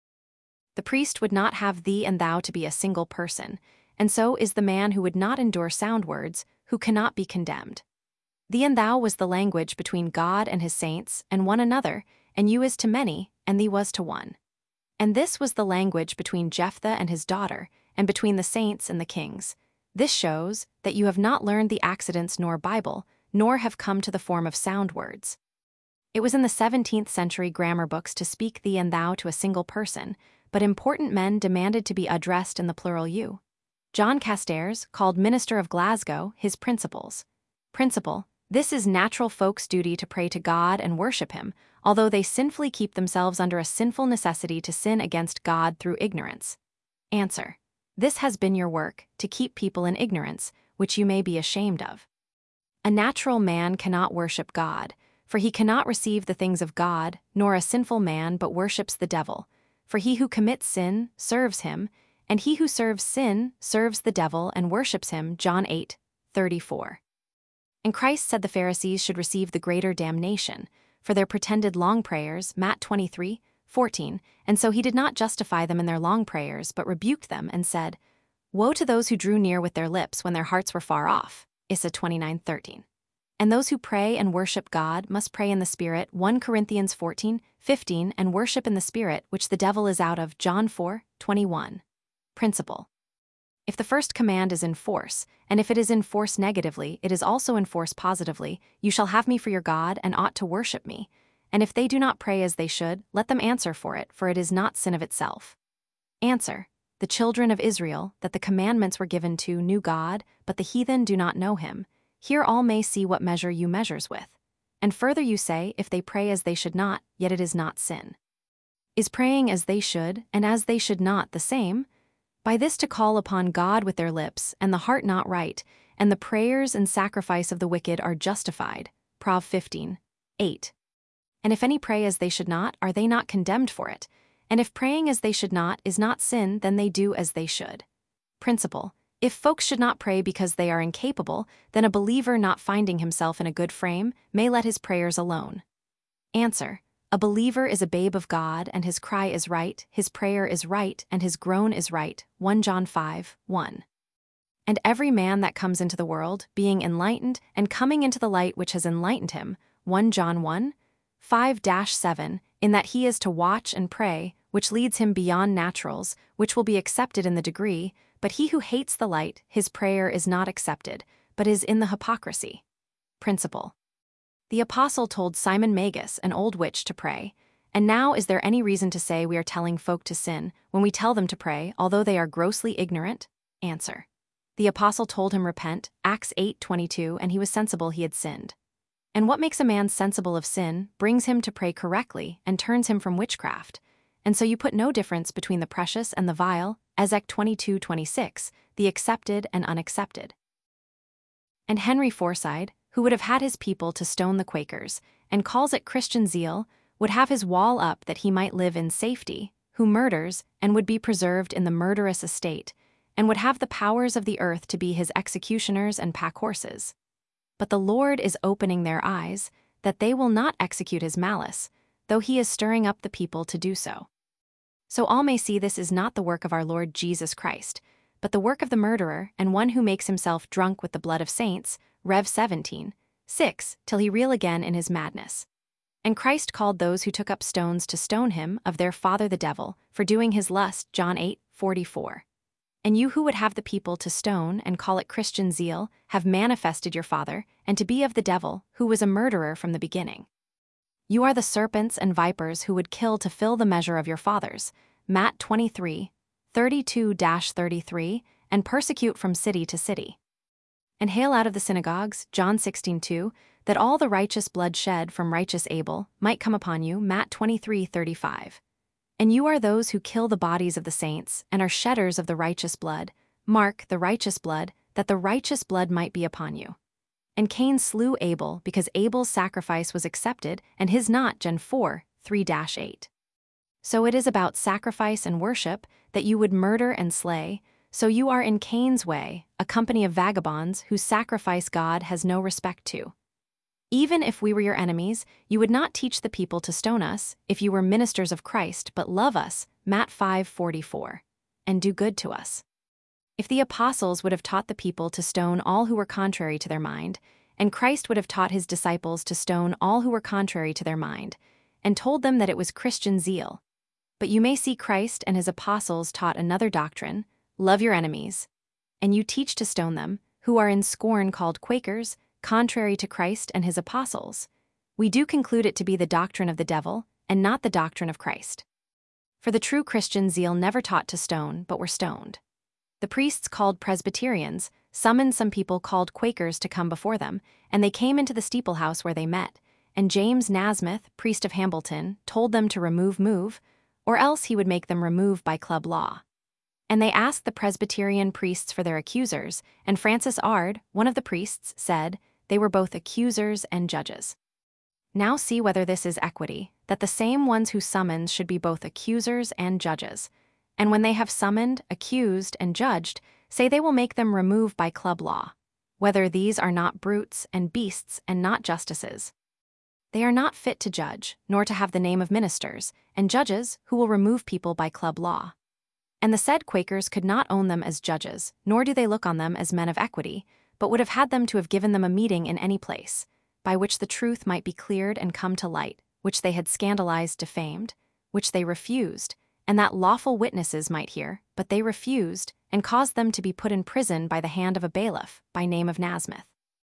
The priest would not have thee and thou to be a single person, and so is the man who would not endure sound words, who cannot be condemned. Thee and thou was the language between God and his saints, and one another, and you is to many, and thee was to one. And this was the language between Jephthah and his daughter, and between the saints and the kings. This shows that you have not learned the accidents nor Bible, nor have come to the form of sound words. It was in the seventeenth century grammar books to speak thee and thou to a single person, but important men demanded to be addressed in the plural you. John Castares called Minister of Glasgow his principles. Principle: this is natural folks' duty to pray to God and worship him, although they sinfully keep themselves under a sinful necessity to sin against God through ignorance. Answer: this has been your work, to keep people in ignorance, which you may be ashamed of. A natural man cannot worship God, For he cannot receive the things of God, nor a sinful man but worships the devil. For he who commits sin serves him, and he who serves sin serves the devil and worships him. John eight thirty-four. And Christ said the Pharisees should receive the greater damnation for their pretended long prayers, Matt twenty-three fourteen, and so he did not justify them in their long prayers, but rebuked them and said, Woe to those who drew near with their lips when their hearts were far off, Isa twenty-nine thirteen. And those who pray and worship God must pray in the Spirit, First Corinthians fourteen fifteen, and worship in the Spirit, which the devil is out of, John four twenty-one. Principle. If the first command is in force, and if it is in force negatively, it is also in force positively, you shall have me for your God and ought to worship me. And if they do not pray as they should, let them answer for it, for it is not sin of itself. Answer. The children of Israel, that the commandments were given to, knew God, but the heathen do not know him. Here all may see what measure you measures with. And further you say, if they pray as they should not, yet it is not sin. Is praying as they should, and as they should not, the same? By this to call upon God with their lips, and the heart not right, and the prayers and sacrifice of the wicked are justified. Proverbs fifteen eight. And if any pray as they should not, are they not condemned for it? And if praying as they should not is not sin, then they do as they should. Principle. If folks should not pray because they are incapable, then a believer not finding himself in a good frame may let his prayers alone. Answer. A believer is a babe of God, and his cry is right, his prayer is right, and his groan is right. First John five one. And every man that comes into the world, being enlightened, and coming into the light which has enlightened him, First John one five seven, in that he is to watch and pray, which leads him beyond naturals, which will be accepted in the degree, but he who hates the light, his prayer is not accepted, but is in the hypocrisy. Principle. The apostle told Simon Magus, an old witch, to pray, and now is there any reason to say we are telling folk to sin when we tell them to pray, although they are grossly ignorant? Answer. The apostle told him repent, Acts eight twenty-two, and he was sensible he had sinned. And what makes a man sensible of sin brings him to pray correctly and turns him from witchcraft. And so you put no difference between the precious and the vile, Ezek twenty-two twenty-six, the accepted and unaccepted. And Henry Forside, who would have had his people to stone the Quakers, and calls it Christian zeal, would have his wall up that he might live in safety, who murders, and would be preserved in the murderous estate, and would have the powers of the earth to be his executioners and pack horses. But the Lord is opening their eyes, that they will not execute his malice, though he is stirring up the people to do so. So all may see this is not the work of our Lord Jesus Christ, but the work of the murderer and one who makes himself drunk with the blood of saints, Rev seventeen six, till he reel again in his madness. And Christ called those who took up stones to stone him of their father the devil, for doing his lust, John eight forty-four. And you who would have the people to stone and call it Christian zeal, have manifested your father, and to be of the devil, who was a murderer from the beginning. You are the serpents and vipers who would kill to fill the measure of your fathers, Matt twenty-three thirty-two to thirty-three, and persecute from city to city. And hail out of the synagogues, John sixteen two, that all the righteous blood shed from righteous Abel might come upon you, Matt twenty-three thirty-five. And you are those who kill the bodies of the saints, and are shedders of the righteous blood, Mark the righteous blood, that the righteous blood might be upon you. And Cain slew Abel, because Abel's sacrifice was accepted, and his not, John four three to eight. So it is about sacrifice and worship, that you would murder and slay, so you are in Cain's way, a company of vagabonds whose sacrifice God has no respect to. Even if we were your enemies, you would not teach the people to stone us, if you were ministers of Christ, but love us, Matt five forty-four, and do good to us. If the apostles would have taught the people to stone all who were contrary to their mind, and Christ would have taught his disciples to stone all who were contrary to their mind, and told them that it was Christian zeal. But you may see Christ and his apostles taught another doctrine, love your enemies, and you teach to stone them, who are in scorn called Quakers, contrary to Christ and his apostles. We do conclude it to be the doctrine of the devil, and not the doctrine of Christ. For the true Christian zeal never taught to stone, but were stoned. The priests called Presbyterians summoned some people called Quakers to come before them, and they came into the steeple house where they met, and James Nasmith, priest of Hambleton, told them to remove move, or else he would make them remove by club law. And they asked the Presbyterian priests for their accusers, and Francis Ard, one of the priests, said they were both accusers and judges. Now see whether this is equity, that the same ones who summons should be both accusers and judges. And when they have summoned, accused, and judged, say they will make them remove by club law, whether these are not brutes and beasts and not justices. They are not fit to judge, nor to have the name of ministers, and judges who will remove people by club law. And the said Quakers could not own them as judges, nor do they look on them as men of equity, but would have had them to have given them a meeting in any place, by which the truth might be cleared and come to light, which they had scandalized, defamed, which they refused, and that lawful witnesses might hear, but they refused, and caused them to be put in prison by the hand of a bailiff, by name of Nasmith.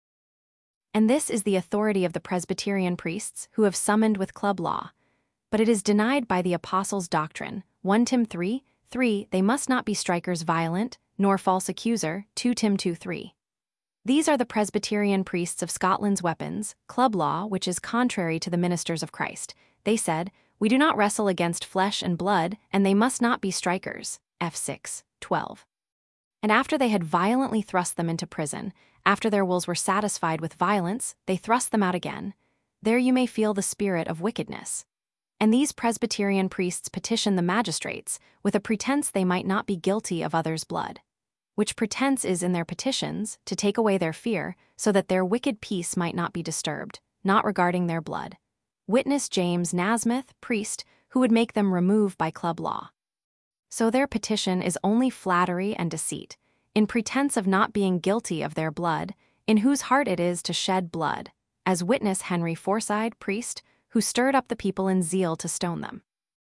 And this is the authority of the Presbyterian priests who have summoned with club law. But it is denied by the apostles' doctrine, First Timothy three, three, they must not be strikers violent, nor false accuser, Second Timothy two, three. These are the Presbyterian priests of Scotland's weapons, club law, which is contrary to the ministers of Christ. They said, we do not wrestle against flesh and blood, and they must not be strikers, F six, twelve. And after they had violently thrust them into prison, after their wills were satisfied with violence, they thrust them out again. There you may feel the spirit of wickedness. And these Presbyterian priests petition the magistrates, with a pretense they might not be guilty of others' blood. Which pretense is in their petitions, to take away their fear, so that their wicked peace might not be disturbed, not regarding their blood. Witness James Nasmith, priest, who would make them remove by club law. So their petition is only flattery and deceit, in pretense of not being guilty of their blood, in whose heart it is to shed blood, as witness Henry Forside, priest, who stirred up the people in zeal to stone them.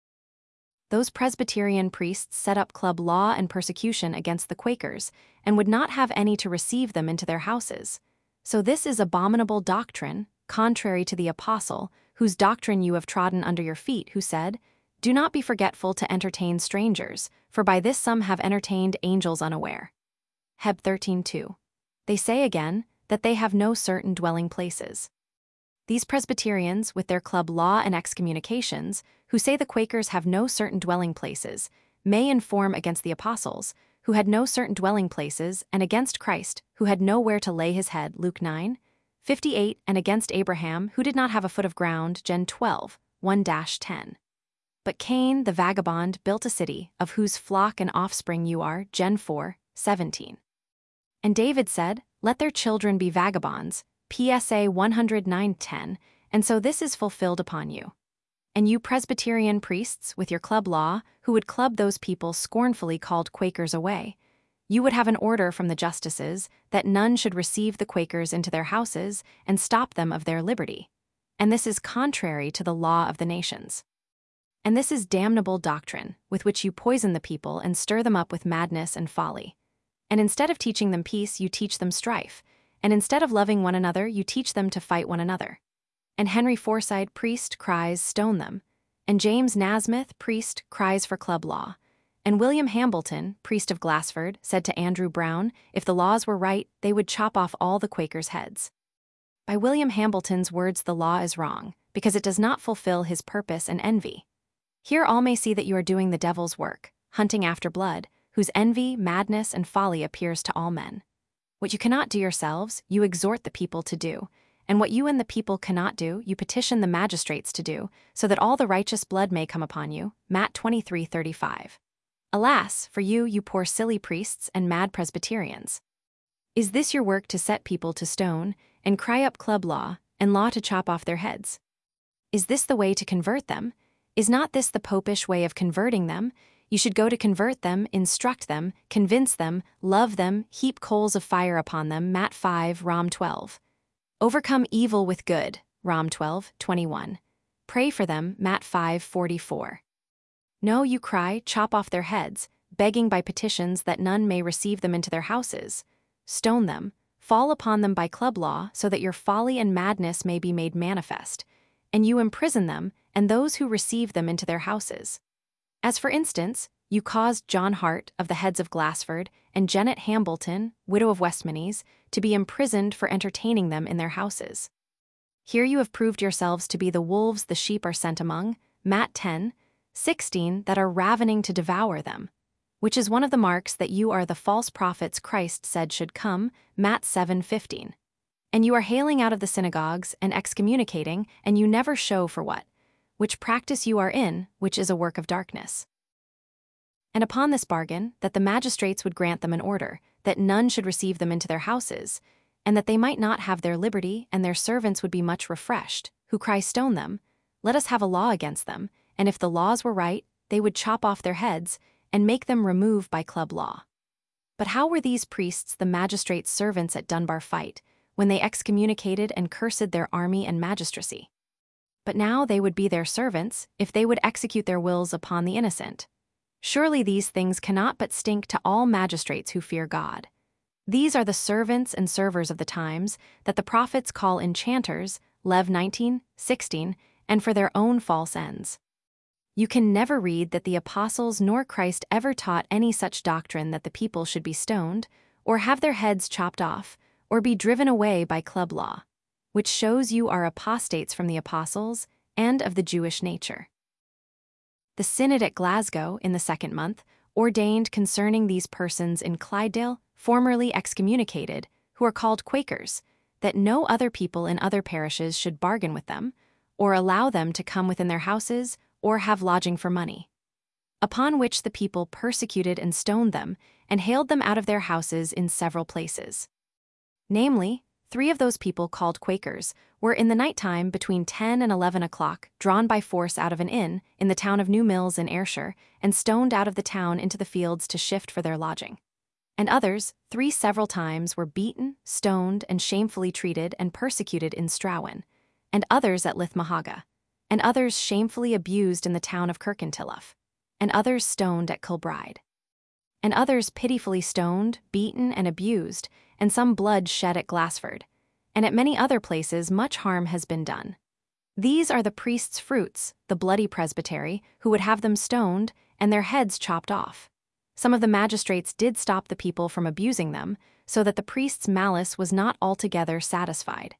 Those Presbyterian priests set up club law and persecution against the Quakers, and would not have any to receive them into their houses. So this is abominable doctrine, contrary to the apostle, whose doctrine you have trodden under your feet, who said, do not be forgetful to entertain strangers, for by this some have entertained angels unaware. Heb thirteen, two. They say again, that they have no certain dwelling places. These Presbyterians, with their club law and excommunications, who say the Quakers have no certain dwelling places, may inform against the apostles, who had no certain dwelling places, and against Christ, who had nowhere to lay his head, Luke nine, fifty-eight, and against Abraham, who did not have a foot of ground, Gen twelve, one to ten. But Cain, the vagabond, built a city, of whose flock and offspring you are, Gen four, seventeen. And David said, let their children be vagabonds, P S A one oh nine, ten, and so this is fulfilled upon you. And you Presbyterian priests, with your club law, who would club those people scornfully called Quakers away, you would have an order from the justices that none should receive the Quakers into their houses and stop them of their liberty. And this is contrary to the law of the nations. And this is damnable doctrine, with which you poison the people and stir them up with madness and folly. And instead of teaching them peace, you teach them strife, and instead of loving one another, you teach them to fight one another. And Henry Forside, priest, cries, stone them. And James Nasmith, priest, cries for club law. And William Hambleton, priest of Glassford, said to Andrew Brown, if the laws were right, they would chop off all the Quakers' heads. By William Hambleton's words the law is wrong, because it does not fulfill his purpose and envy. Here all may see that you are doing the devil's work, hunting after blood, whose envy, madness, and folly appears to all men. What you cannot do yourselves, you exhort the people to do, and what you and the people cannot do, you petition the magistrates to do, so that all the righteous blood may come upon you. Matt twenty-three, thirty-five. Alas, for you, you poor silly priests and mad Presbyterians. Is this your work to set people to stone, and cry up club law, and law to chop off their heads? Is this the way to convert them? Is not this the popish way of converting them? You should go to convert them, instruct them, convince them, love them, heap coals of fire upon them. Matt five, Rom twelve. Overcome evil with good. Rom twelve, twenty-one. Pray for them. Matt five, forty-four. No, you cry, chop off their heads, begging by petitions that none may receive them into their houses. Stone them, fall upon them by club law, so that your folly and madness may be made manifest, and you imprison them and those who receive them into their houses. As for instance, you caused John Hart of the Heads of Glassford and Janet Hambleton, widow of Westminster, to be imprisoned for entertaining them in their houses. Here you have proved yourselves to be the wolves the sheep are sent among, Matt ten, sixteen, that are ravening to devour them, which is one of the marks that you are the false prophets Christ said should come, Matt seven, fifteen. And you are hailing out of the synagogues and excommunicating, and you never show for what, which practice you are in, which is a work of darkness. And upon this bargain, that the magistrates would grant them an order, that none should receive them into their houses, and that they might not have their liberty, and their servants would be much refreshed, who cry stone them, let us have a law against them, and if the laws were right, they would chop off their heads, and make them remove by club law. But how were these priests the magistrates' servants at Dunbar Fight, when they excommunicated and cursed their army and magistracy? But now they would be their servants, if they would execute their wills upon the innocent. Surely these things cannot but stink to all magistrates who fear God. These are the servants and servers of the times that the prophets call enchanters, Lev nineteen, sixteen, and for their own false ends. You can never read that the apostles nor Christ ever taught any such doctrine that the people should be stoned, or have their heads chopped off, or be driven away by club law, which shows you are apostates from the apostles and of the Jewish nature. The synod at Glasgow in the second month ordained concerning these persons in Clydesdale, formerly excommunicated, who are called Quakers, that no other people in other parishes should bargain with them, or allow them to come within their houses, or have lodging for money. Upon which the people persecuted and stoned them, and haled them out of their houses in several places. Namely, three of those people called Quakers were in the night time between ten and eleven o'clock drawn by force out of an inn in the town of New Mills in Ayrshire, and stoned out of the town into the fields to shift for their lodging. And others, three several times, were beaten, stoned, and shamefully treated and persecuted in Strawen, and others at Lithmahaga, and others shamefully abused in the town of Kirkintilloch, and others stoned at Kilbride, and others pitifully stoned, beaten, and abused, and some blood shed at Glassford, and at many other places much harm has been done. These are the priests' fruits, the bloody presbytery, who would have them stoned, and their heads chopped off. Some of the magistrates did stop the people from abusing them, so that the priests' malice was not altogether satisfied.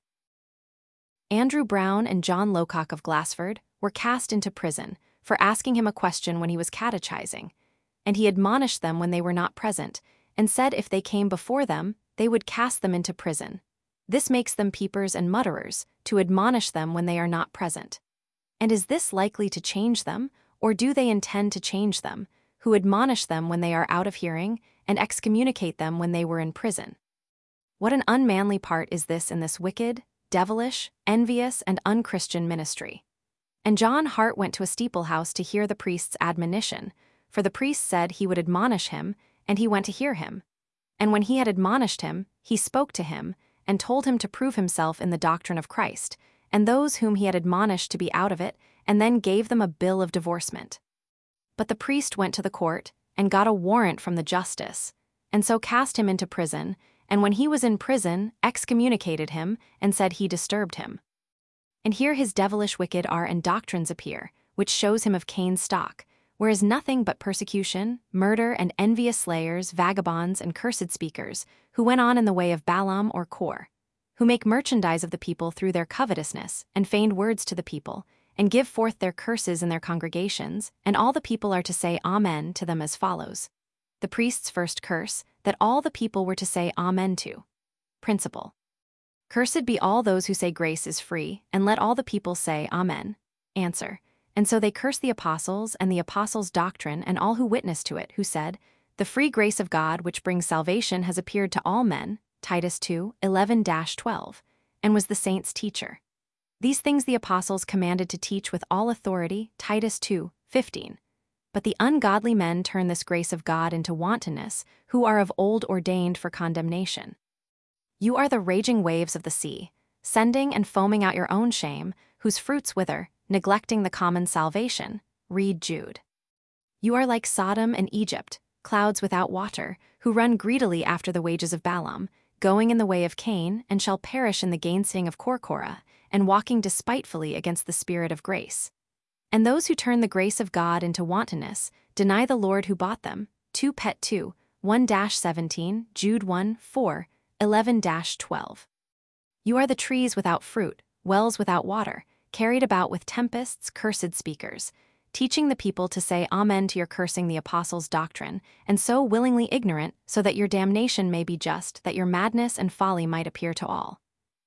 Andrew Brown and John Locock of Glassford were cast into prison for asking him a question when he was catechizing, and he admonished them when they were not present, and said if they came before them, they would cast them into prison. This makes them peepers and mutterers, to admonish them when they are not present. And is this likely to change them, or do they intend to change them, who admonish them when they are out of hearing, and excommunicate them when they were in prison? What an unmanly part is this in this wicked, devilish, envious, and unchristian ministry. And John Hart went to a steeplehouse to hear the priest's admonition, for the priest said he would admonish him, and he went to hear him. And when he had admonished him, he spoke to him, and told him to prove himself in the doctrine of Christ, and those whom he had admonished to be out of it, and then gave them a bill of divorcement. But the priest went to the court, and got a warrant from the justice, and so cast him into prison, and when he was in prison, excommunicated him, and said he disturbed him. And here his devilish wicked are and doctrines appear, which shows him of Cain's stock, whereas nothing but persecution, murder, and envious slayers, vagabonds, and cursed speakers, who went on in the way of Balaam or Kor, who make merchandise of the people through their covetousness, and feigned words to the people, and give forth their curses in their congregations, and all the people are to say Amen to them as follows. The priest's first curse, that all the people were to say Amen to. Principle. Cursed be all those who say grace is free, and let all the people say Amen. Answer. And so they cursed the apostles and the apostles' doctrine and all who witnessed to it, who said, the free grace of God which brings salvation has appeared to all men, Titus two, eleven to twelve, and was the saints' teacher. These things the apostles commanded to teach with all authority, Titus two, fifteen. But the ungodly men turn this grace of God into wantonness, who are of old ordained for condemnation. You are the raging waves of the sea, sending and foaming out your own shame, whose fruits wither, neglecting the common salvation. Read Jude. You are like Sodom and Egypt, clouds without water, who run greedily after the wages of Balaam, going in the way of Cain, and shall perish in the gainsaying of Korkorah, and walking despitefully against the Spirit of grace. And those who turn the grace of God into wantonness deny the Lord who bought them. two Pet two, one to seventeen, Jude one, four, eleven to twelve. You are the trees without fruit, wells without water, carried about with tempests, cursed speakers, teaching the people to say Amen to your cursing the apostles' doctrine, and so willingly ignorant, so that your damnation may be just, that your madness and folly might appear to all.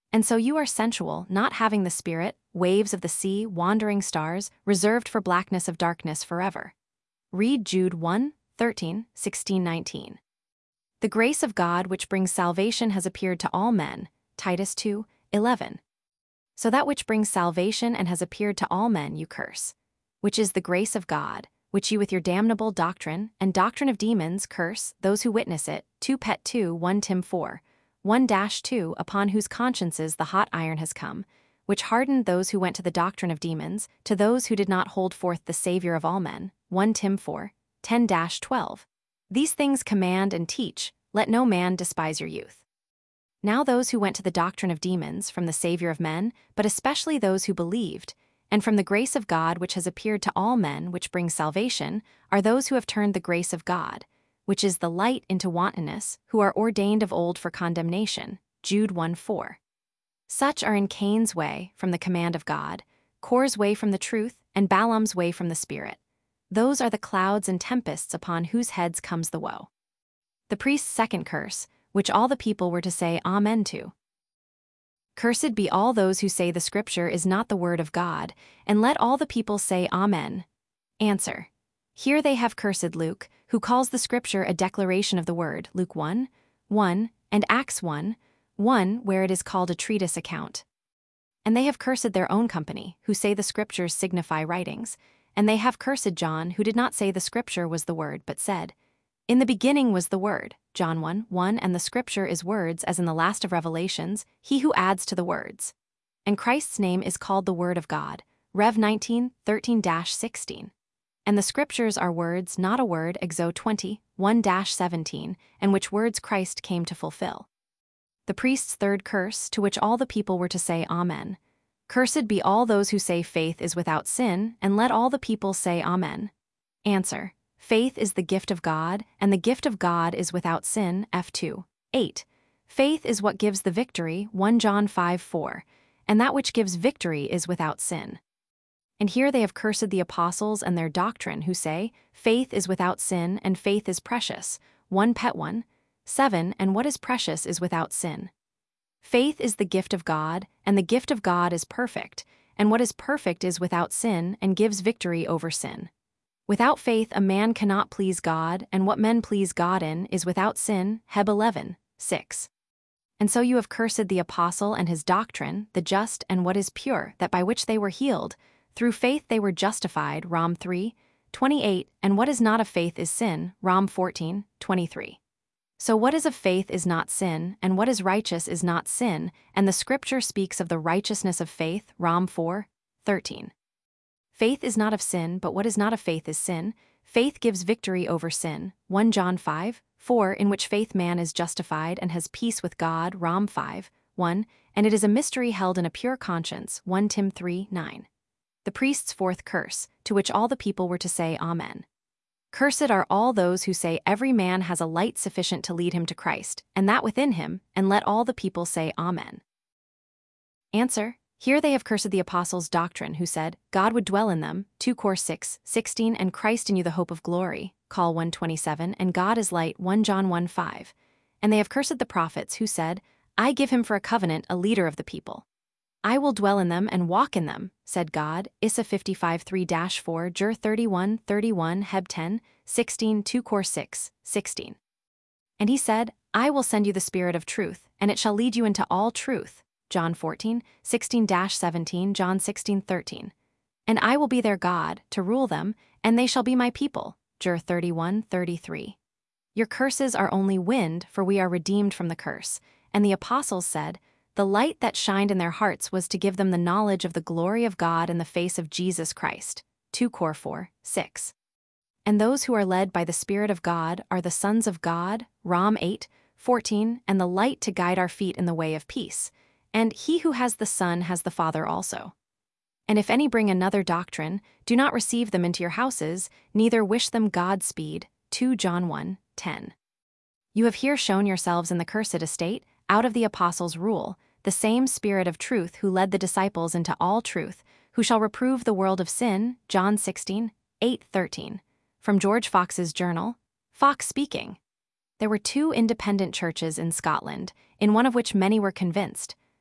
And so you are sensual, not having the spirit, waves of the sea, wandering stars, reserved for blackness of darkness forever. Read Jude one, thirteen, sixteen, nineteen. The grace of God which brings salvation has appeared to all men, Titus two, eleven. So that which brings salvation and has appeared to all men you curse, which is the grace of God, which you with your damnable doctrine and doctrine of demons curse those who witness it, two Pet two, First Tim four, one two, upon whose consciences the hot iron has come, which hardened those who went to the doctrine of demons, to those who did not hold forth the Savior of all men, First Tim four, ten, twelve. These things command and teach, let no man despise your youth. Now those who went to the doctrine of demons from the Savior of men, but especially those who believed, and from the grace of God which has appeared to all men which brings salvation, are those who have turned the grace of God, which is the light, into wantonness, who are ordained of old for condemnation, Jude one, four. Such are in Cain's way from the command of God, Korah's way from the truth, and Balaam's way from the Spirit. Those are the clouds and tempests upon whose heads comes the woe. The priest's second curse, which all the people were to say Amen to. Cursed be all those who say the Scripture is not the word of God, and let all the people say Amen. Answer. Here they have cursed Luke, who calls the Scripture a declaration of the word, Luke one, one, and Acts one, one, where it is called a treatise account. And they have cursed their own company, who say the Scriptures signify writings, and they have cursed John, who did not say the Scripture was the word, but said, In the beginning was the Word, John one, one, and the Scripture is words, as in the last of Revelations, he who adds to the words. And Christ's name is called the Word of God, Rev nineteen, thirteen, sixteen. And the Scriptures are words, not a word, Exo twenty, one, seventeen, and which words Christ came to fulfill. The priest's third curse, to which all the people were to say Amen. Cursed be all those who say faith is without sin, and let all the people say Amen. Answer. Faith is the gift of God, and the gift of God is without sin, F two, eight. Faith is what gives the victory, First John five, four, and that which gives victory is without sin. And here they have cursed the apostles and their doctrine, who say, Faith is without sin, and faith is precious, First Pet one, seven, and what is precious is without sin. Faith is the gift of God, and the gift of God is perfect, and what is perfect is without sin, and gives victory over sin. Without faith a man cannot please God, and what men please God in is without sin, Heb eleven, six. And so you have cursed the apostle and his doctrine, the just and what is pure, that by which they were healed. Through faith they were justified, Rom three, twenty-eight, and what is not of faith is sin, Rom fourteen, twenty-three. So what is of faith is not sin, and what is righteous is not sin, and the Scripture speaks of the righteousness of faith, Rom four, thirteen. Faith is not of sin, but what is not of faith is sin. Faith gives victory over sin, First John five, four, in which faith man is justified and has peace with God, Rom five, one, and it is a mystery held in a pure conscience, First Tim three, nine. The priest's fourth curse, to which all the people were to say Amen. Cursed are all those who say every man has a light sufficient to lead him to Christ, and that within him, and let all the people say Amen. Answer. Here they have cursed the apostles' doctrine, who said, God would dwell in them, two Cor six, sixteen, and Christ in you the hope of glory, Col one twenty-seven, and God is light, First John one, five. And they have cursed the prophets, who said, I give him for a covenant a leader of the people. I will dwell in them and walk in them, said God, Issa fifty-five, three, four, Jer thirty-one, thirty-one, Heb ten, sixteen, two Cor six, sixteen. And he said, I will send you the Spirit of truth, and it shall lead you into all truth, John fourteen, sixteen, seventeen, John sixteen, thirteen. And I will be their God, to rule them, and they shall be my people, Jer thirty-one, thirty-three. Your curses are only wind, for we are redeemed from the curse. And the apostles said, the light that shined in their hearts was to give them the knowledge of the glory of God in the face of Jesus Christ, two Cor four, six. And those who are led by the Spirit of God are the sons of God, Rom eight, fourteen, and the light to guide our feet in the way of peace. And he who has the Son has the Father also. And if any bring another doctrine, do not receive them into your houses, neither wish them Godspeed, two John one, ten. You have here shown yourselves in the cursed estate, out of the apostles' rule, the same Spirit of truth who led the disciples into all truth, who shall reprove the world of sin, John sixteen, eight, thirteen. From George Fox's journal, Fox speaking. There were two independent churches in Scotland, in one of which many were convinced.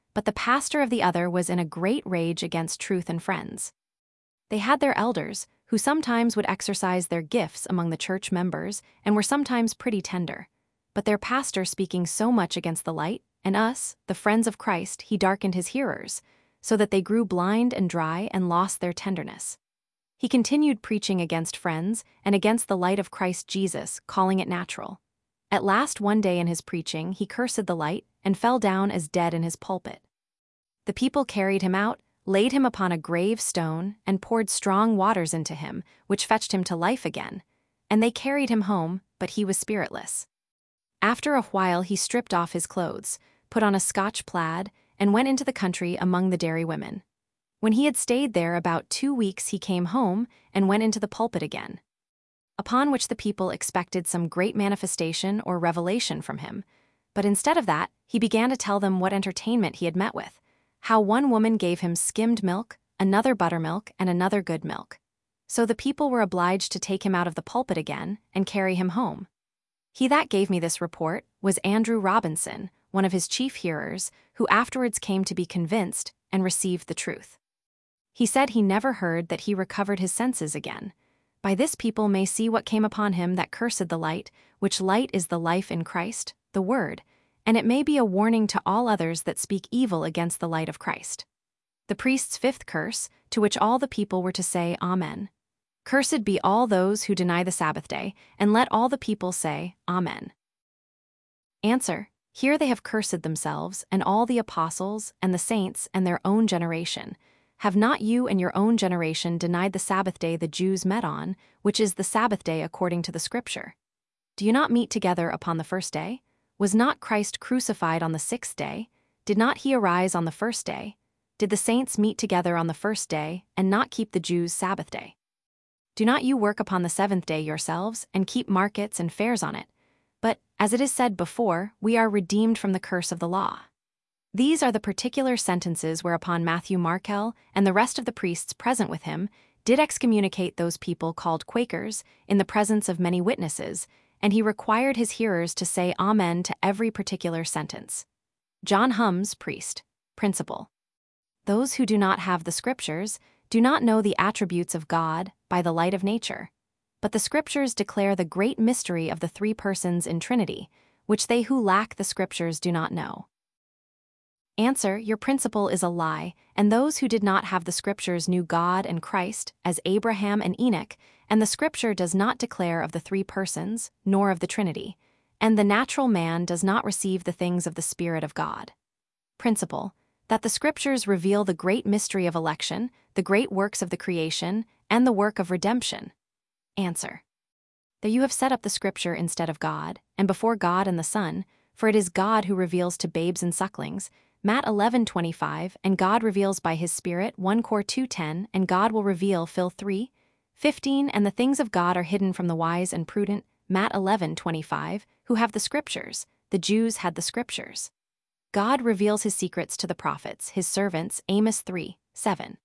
but the pastor of the other was in a great rage against Truth and Friends. They had their elders, who sometimes would exercise their gifts among the church members and were sometimes pretty tender. But their pastor speaking so much against the light, and us, the friends of Christ, he darkened his hearers, so that they grew blind and dry and lost their tenderness. He continued preaching against Friends and against the light of Christ Jesus, calling it natural. At last one day in his preaching he cursed the light and fell down as dead in his pulpit. The people carried him out, laid him upon a grave stone, and poured strong waters into him, which fetched him to life again. And they carried him home, but he was spiritless. After a while he stripped off his clothes, put on a Scotch plaid, and went into the country among the dairy women. When he had stayed there about two weeks he came home and went into the pulpit again. Upon which the people expected some great manifestation or revelation from him, but instead of that he began to tell them what entertainment he had met with, how one woman gave him skimmed milk, another buttermilk, and another good milk. So the people were obliged to take him out of the pulpit again and carry him home. He that gave me this report was Andrew Robinson, one of his chief hearers, who afterwards came to be convinced and received the truth. He said he never heard that he recovered his senses again. By this people may see what came upon him that cursed the light, which light is the life in Christ, the Word, and it may be a warning to all others that speak evil against the light of Christ. The priest's fifth curse, to which all the people were to say Amen. Cursed be all those who deny the Sabbath day, and let all the people say Amen. Answer: Here they have cursed themselves, and all the apostles, and the saints, and their own generation. Have not you and your own generation denied the Sabbath day the Jews met on, which is the Sabbath day according to the Scripture? Do you not meet together upon the first day? Was not Christ crucified on the sixth day? Did not he arise on the first day? Did the saints meet together on the first day, and not keep the Jews' Sabbath day? Do not you work upon the seventh day yourselves, and keep markets and fairs on it? But, as it is said before, we are redeemed from the curse of the law. These are the particular sentences whereupon Matthew Markel and the rest of the priests present with him did excommunicate those people called Quakers in the presence of many witnesses, and he required his hearers to say Amen to every particular sentence. John Hums, priest. Principle. Those who do not have the Scriptures do not know the attributes of God by the light of nature, but the Scriptures declare the great mystery of the three persons in Trinity, which they who lack the Scriptures do not know. Answer: Your principle is a lie, and those who did not have the Scriptures knew God and Christ, as Abraham and Enoch, and the Scripture does not declare of the three persons, nor of the Trinity, and the natural man does not receive the things of the Spirit of God. Principle: That the Scriptures reveal the great mystery of election, the great works of the creation, and the work of redemption. Answer: That you have set up the Scripture instead of God, and before God and the Son, for it is God who reveals to babes and sucklings, Matt eleven twenty-five, and God reveals by his Spirit, First Cor two ten, and God will reveal Phil three fifteen, and the things of God are hidden from the wise and prudent, Matt eleven twenty-five, who have the Scriptures. The Jews had the Scriptures. God reveals his secrets to the prophets, his servants, Amos three seven.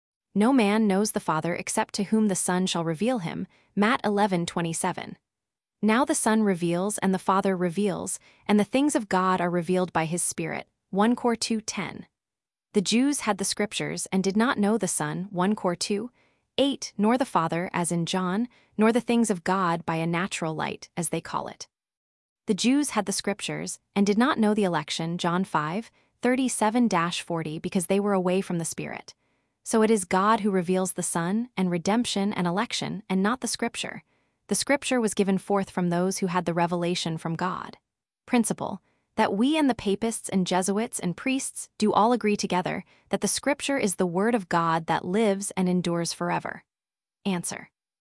No man knows the Father except to whom the Son shall reveal him, Matt eleven twenty-seven. Now the Son reveals and the Father reveals, and the things of God are revealed by his Spirit, First Cor two ten. The Jews had the Scriptures and did not know the Son, First Cor two eight, nor the Father, as in John, nor the things of God by a natural light, as they call it. The Jews had the Scriptures and did not know the election, John five thirty-seven to forty, because they were away from the Spirit. So it is God who reveals the Son and redemption and election, and not the Scripture. The Scripture was given forth from those who had the revelation from God. Principle: That we and the papists and Jesuits and priests do all agree together that the Scripture is the Word of God that lives and endures forever. Answer: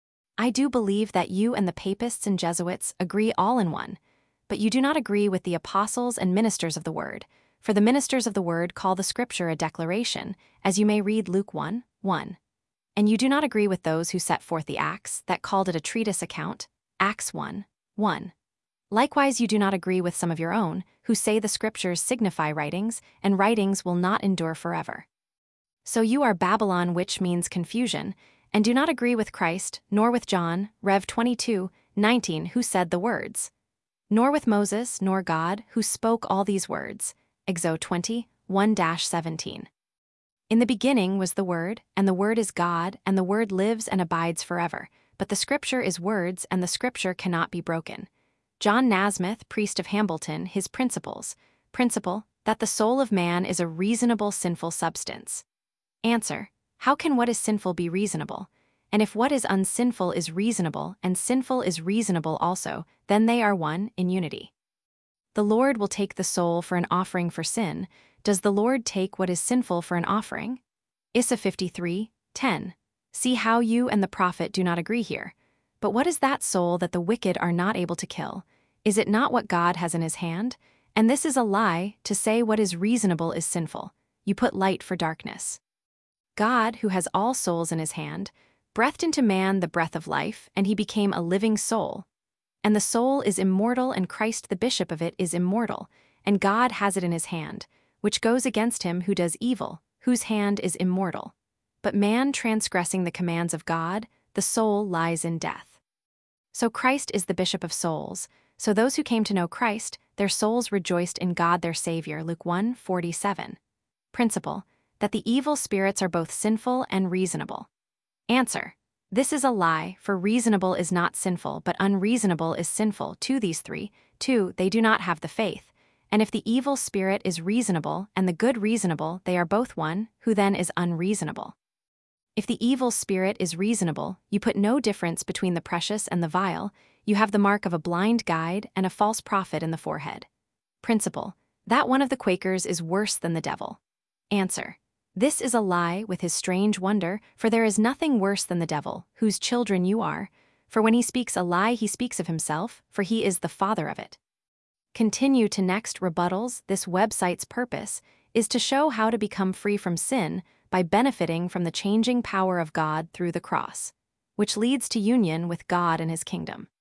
I do believe that you and the papists and Jesuits agree all in one, but you do not agree with the apostles and ministers of the Word, for the ministers of the Word call the Scripture a declaration, as you may read Luke one one. And you do not agree with those who set forth the Acts, that called it a treatise account, Acts one one. Likewise you do not agree with some of your own, who say the Scriptures signify writings, and writings will not endure forever. So you are Babylon, which means confusion, and do not agree with Christ, nor with John, Rev twenty-two nineteen, who said the words, nor with Moses, nor God, who spoke all these words, Exod twenty one seventeen. In the beginning was the Word, and the Word is God, and the Word lives and abides forever. But the Scripture is words, and the Scripture cannot be broken. John Nasmith, priest of Hambleton, his Principles. Principle, that the soul of man is a reasonable sinful substance. Answer: how can what is sinful be reasonable? And if what is unsinful is reasonable, and sinful is reasonable also, then they are one in unity. The Lord will take the soul for an offering for sin. Does the Lord take what is sinful for an offering? Issa fifty-three, ten. See how you and the prophet do not agree here. But what is that soul that the wicked are not able to kill? Is it not what God has in his hand? And this is a lie, to say what is reasonable is sinful. You put light for darkness. God, who has all souls in his hand, breathed into man the breath of life, and he became a living soul. And the soul is immortal, and Christ the bishop of it is immortal, and God has it in his hand, which goes against him who does evil, whose hand is immortal. But man transgressing the commands of God, the soul lies in death. So Christ is the bishop of souls. So those who came to know Christ, their souls rejoiced in God their Savior. Luke one forty-seven. Principle, that the evil spirits are both sinful and reasonable. Answer: this is a lie, for reasonable is not sinful, but unreasonable is sinful. To these three, two, they do not have the faith. And if the evil spirit is reasonable and the good reasonable, they are both one, who then is unreasonable. If the evil spirit is reasonable, you put no difference between the precious and the vile. You have the mark of a blind guide and a false prophet in the forehead. Principle, that one of the Quakers is worse than the devil. Answer: this is a lie with his strange wonder, for there is nothing worse than the devil, whose children you are. For when he speaks a lie, he speaks of himself, for he is the father of it. Continue to next rebuttals. This website's purpose is to show how to become free from sin by benefiting from the changing power of God through the cross, which leads to union with God and his kingdom.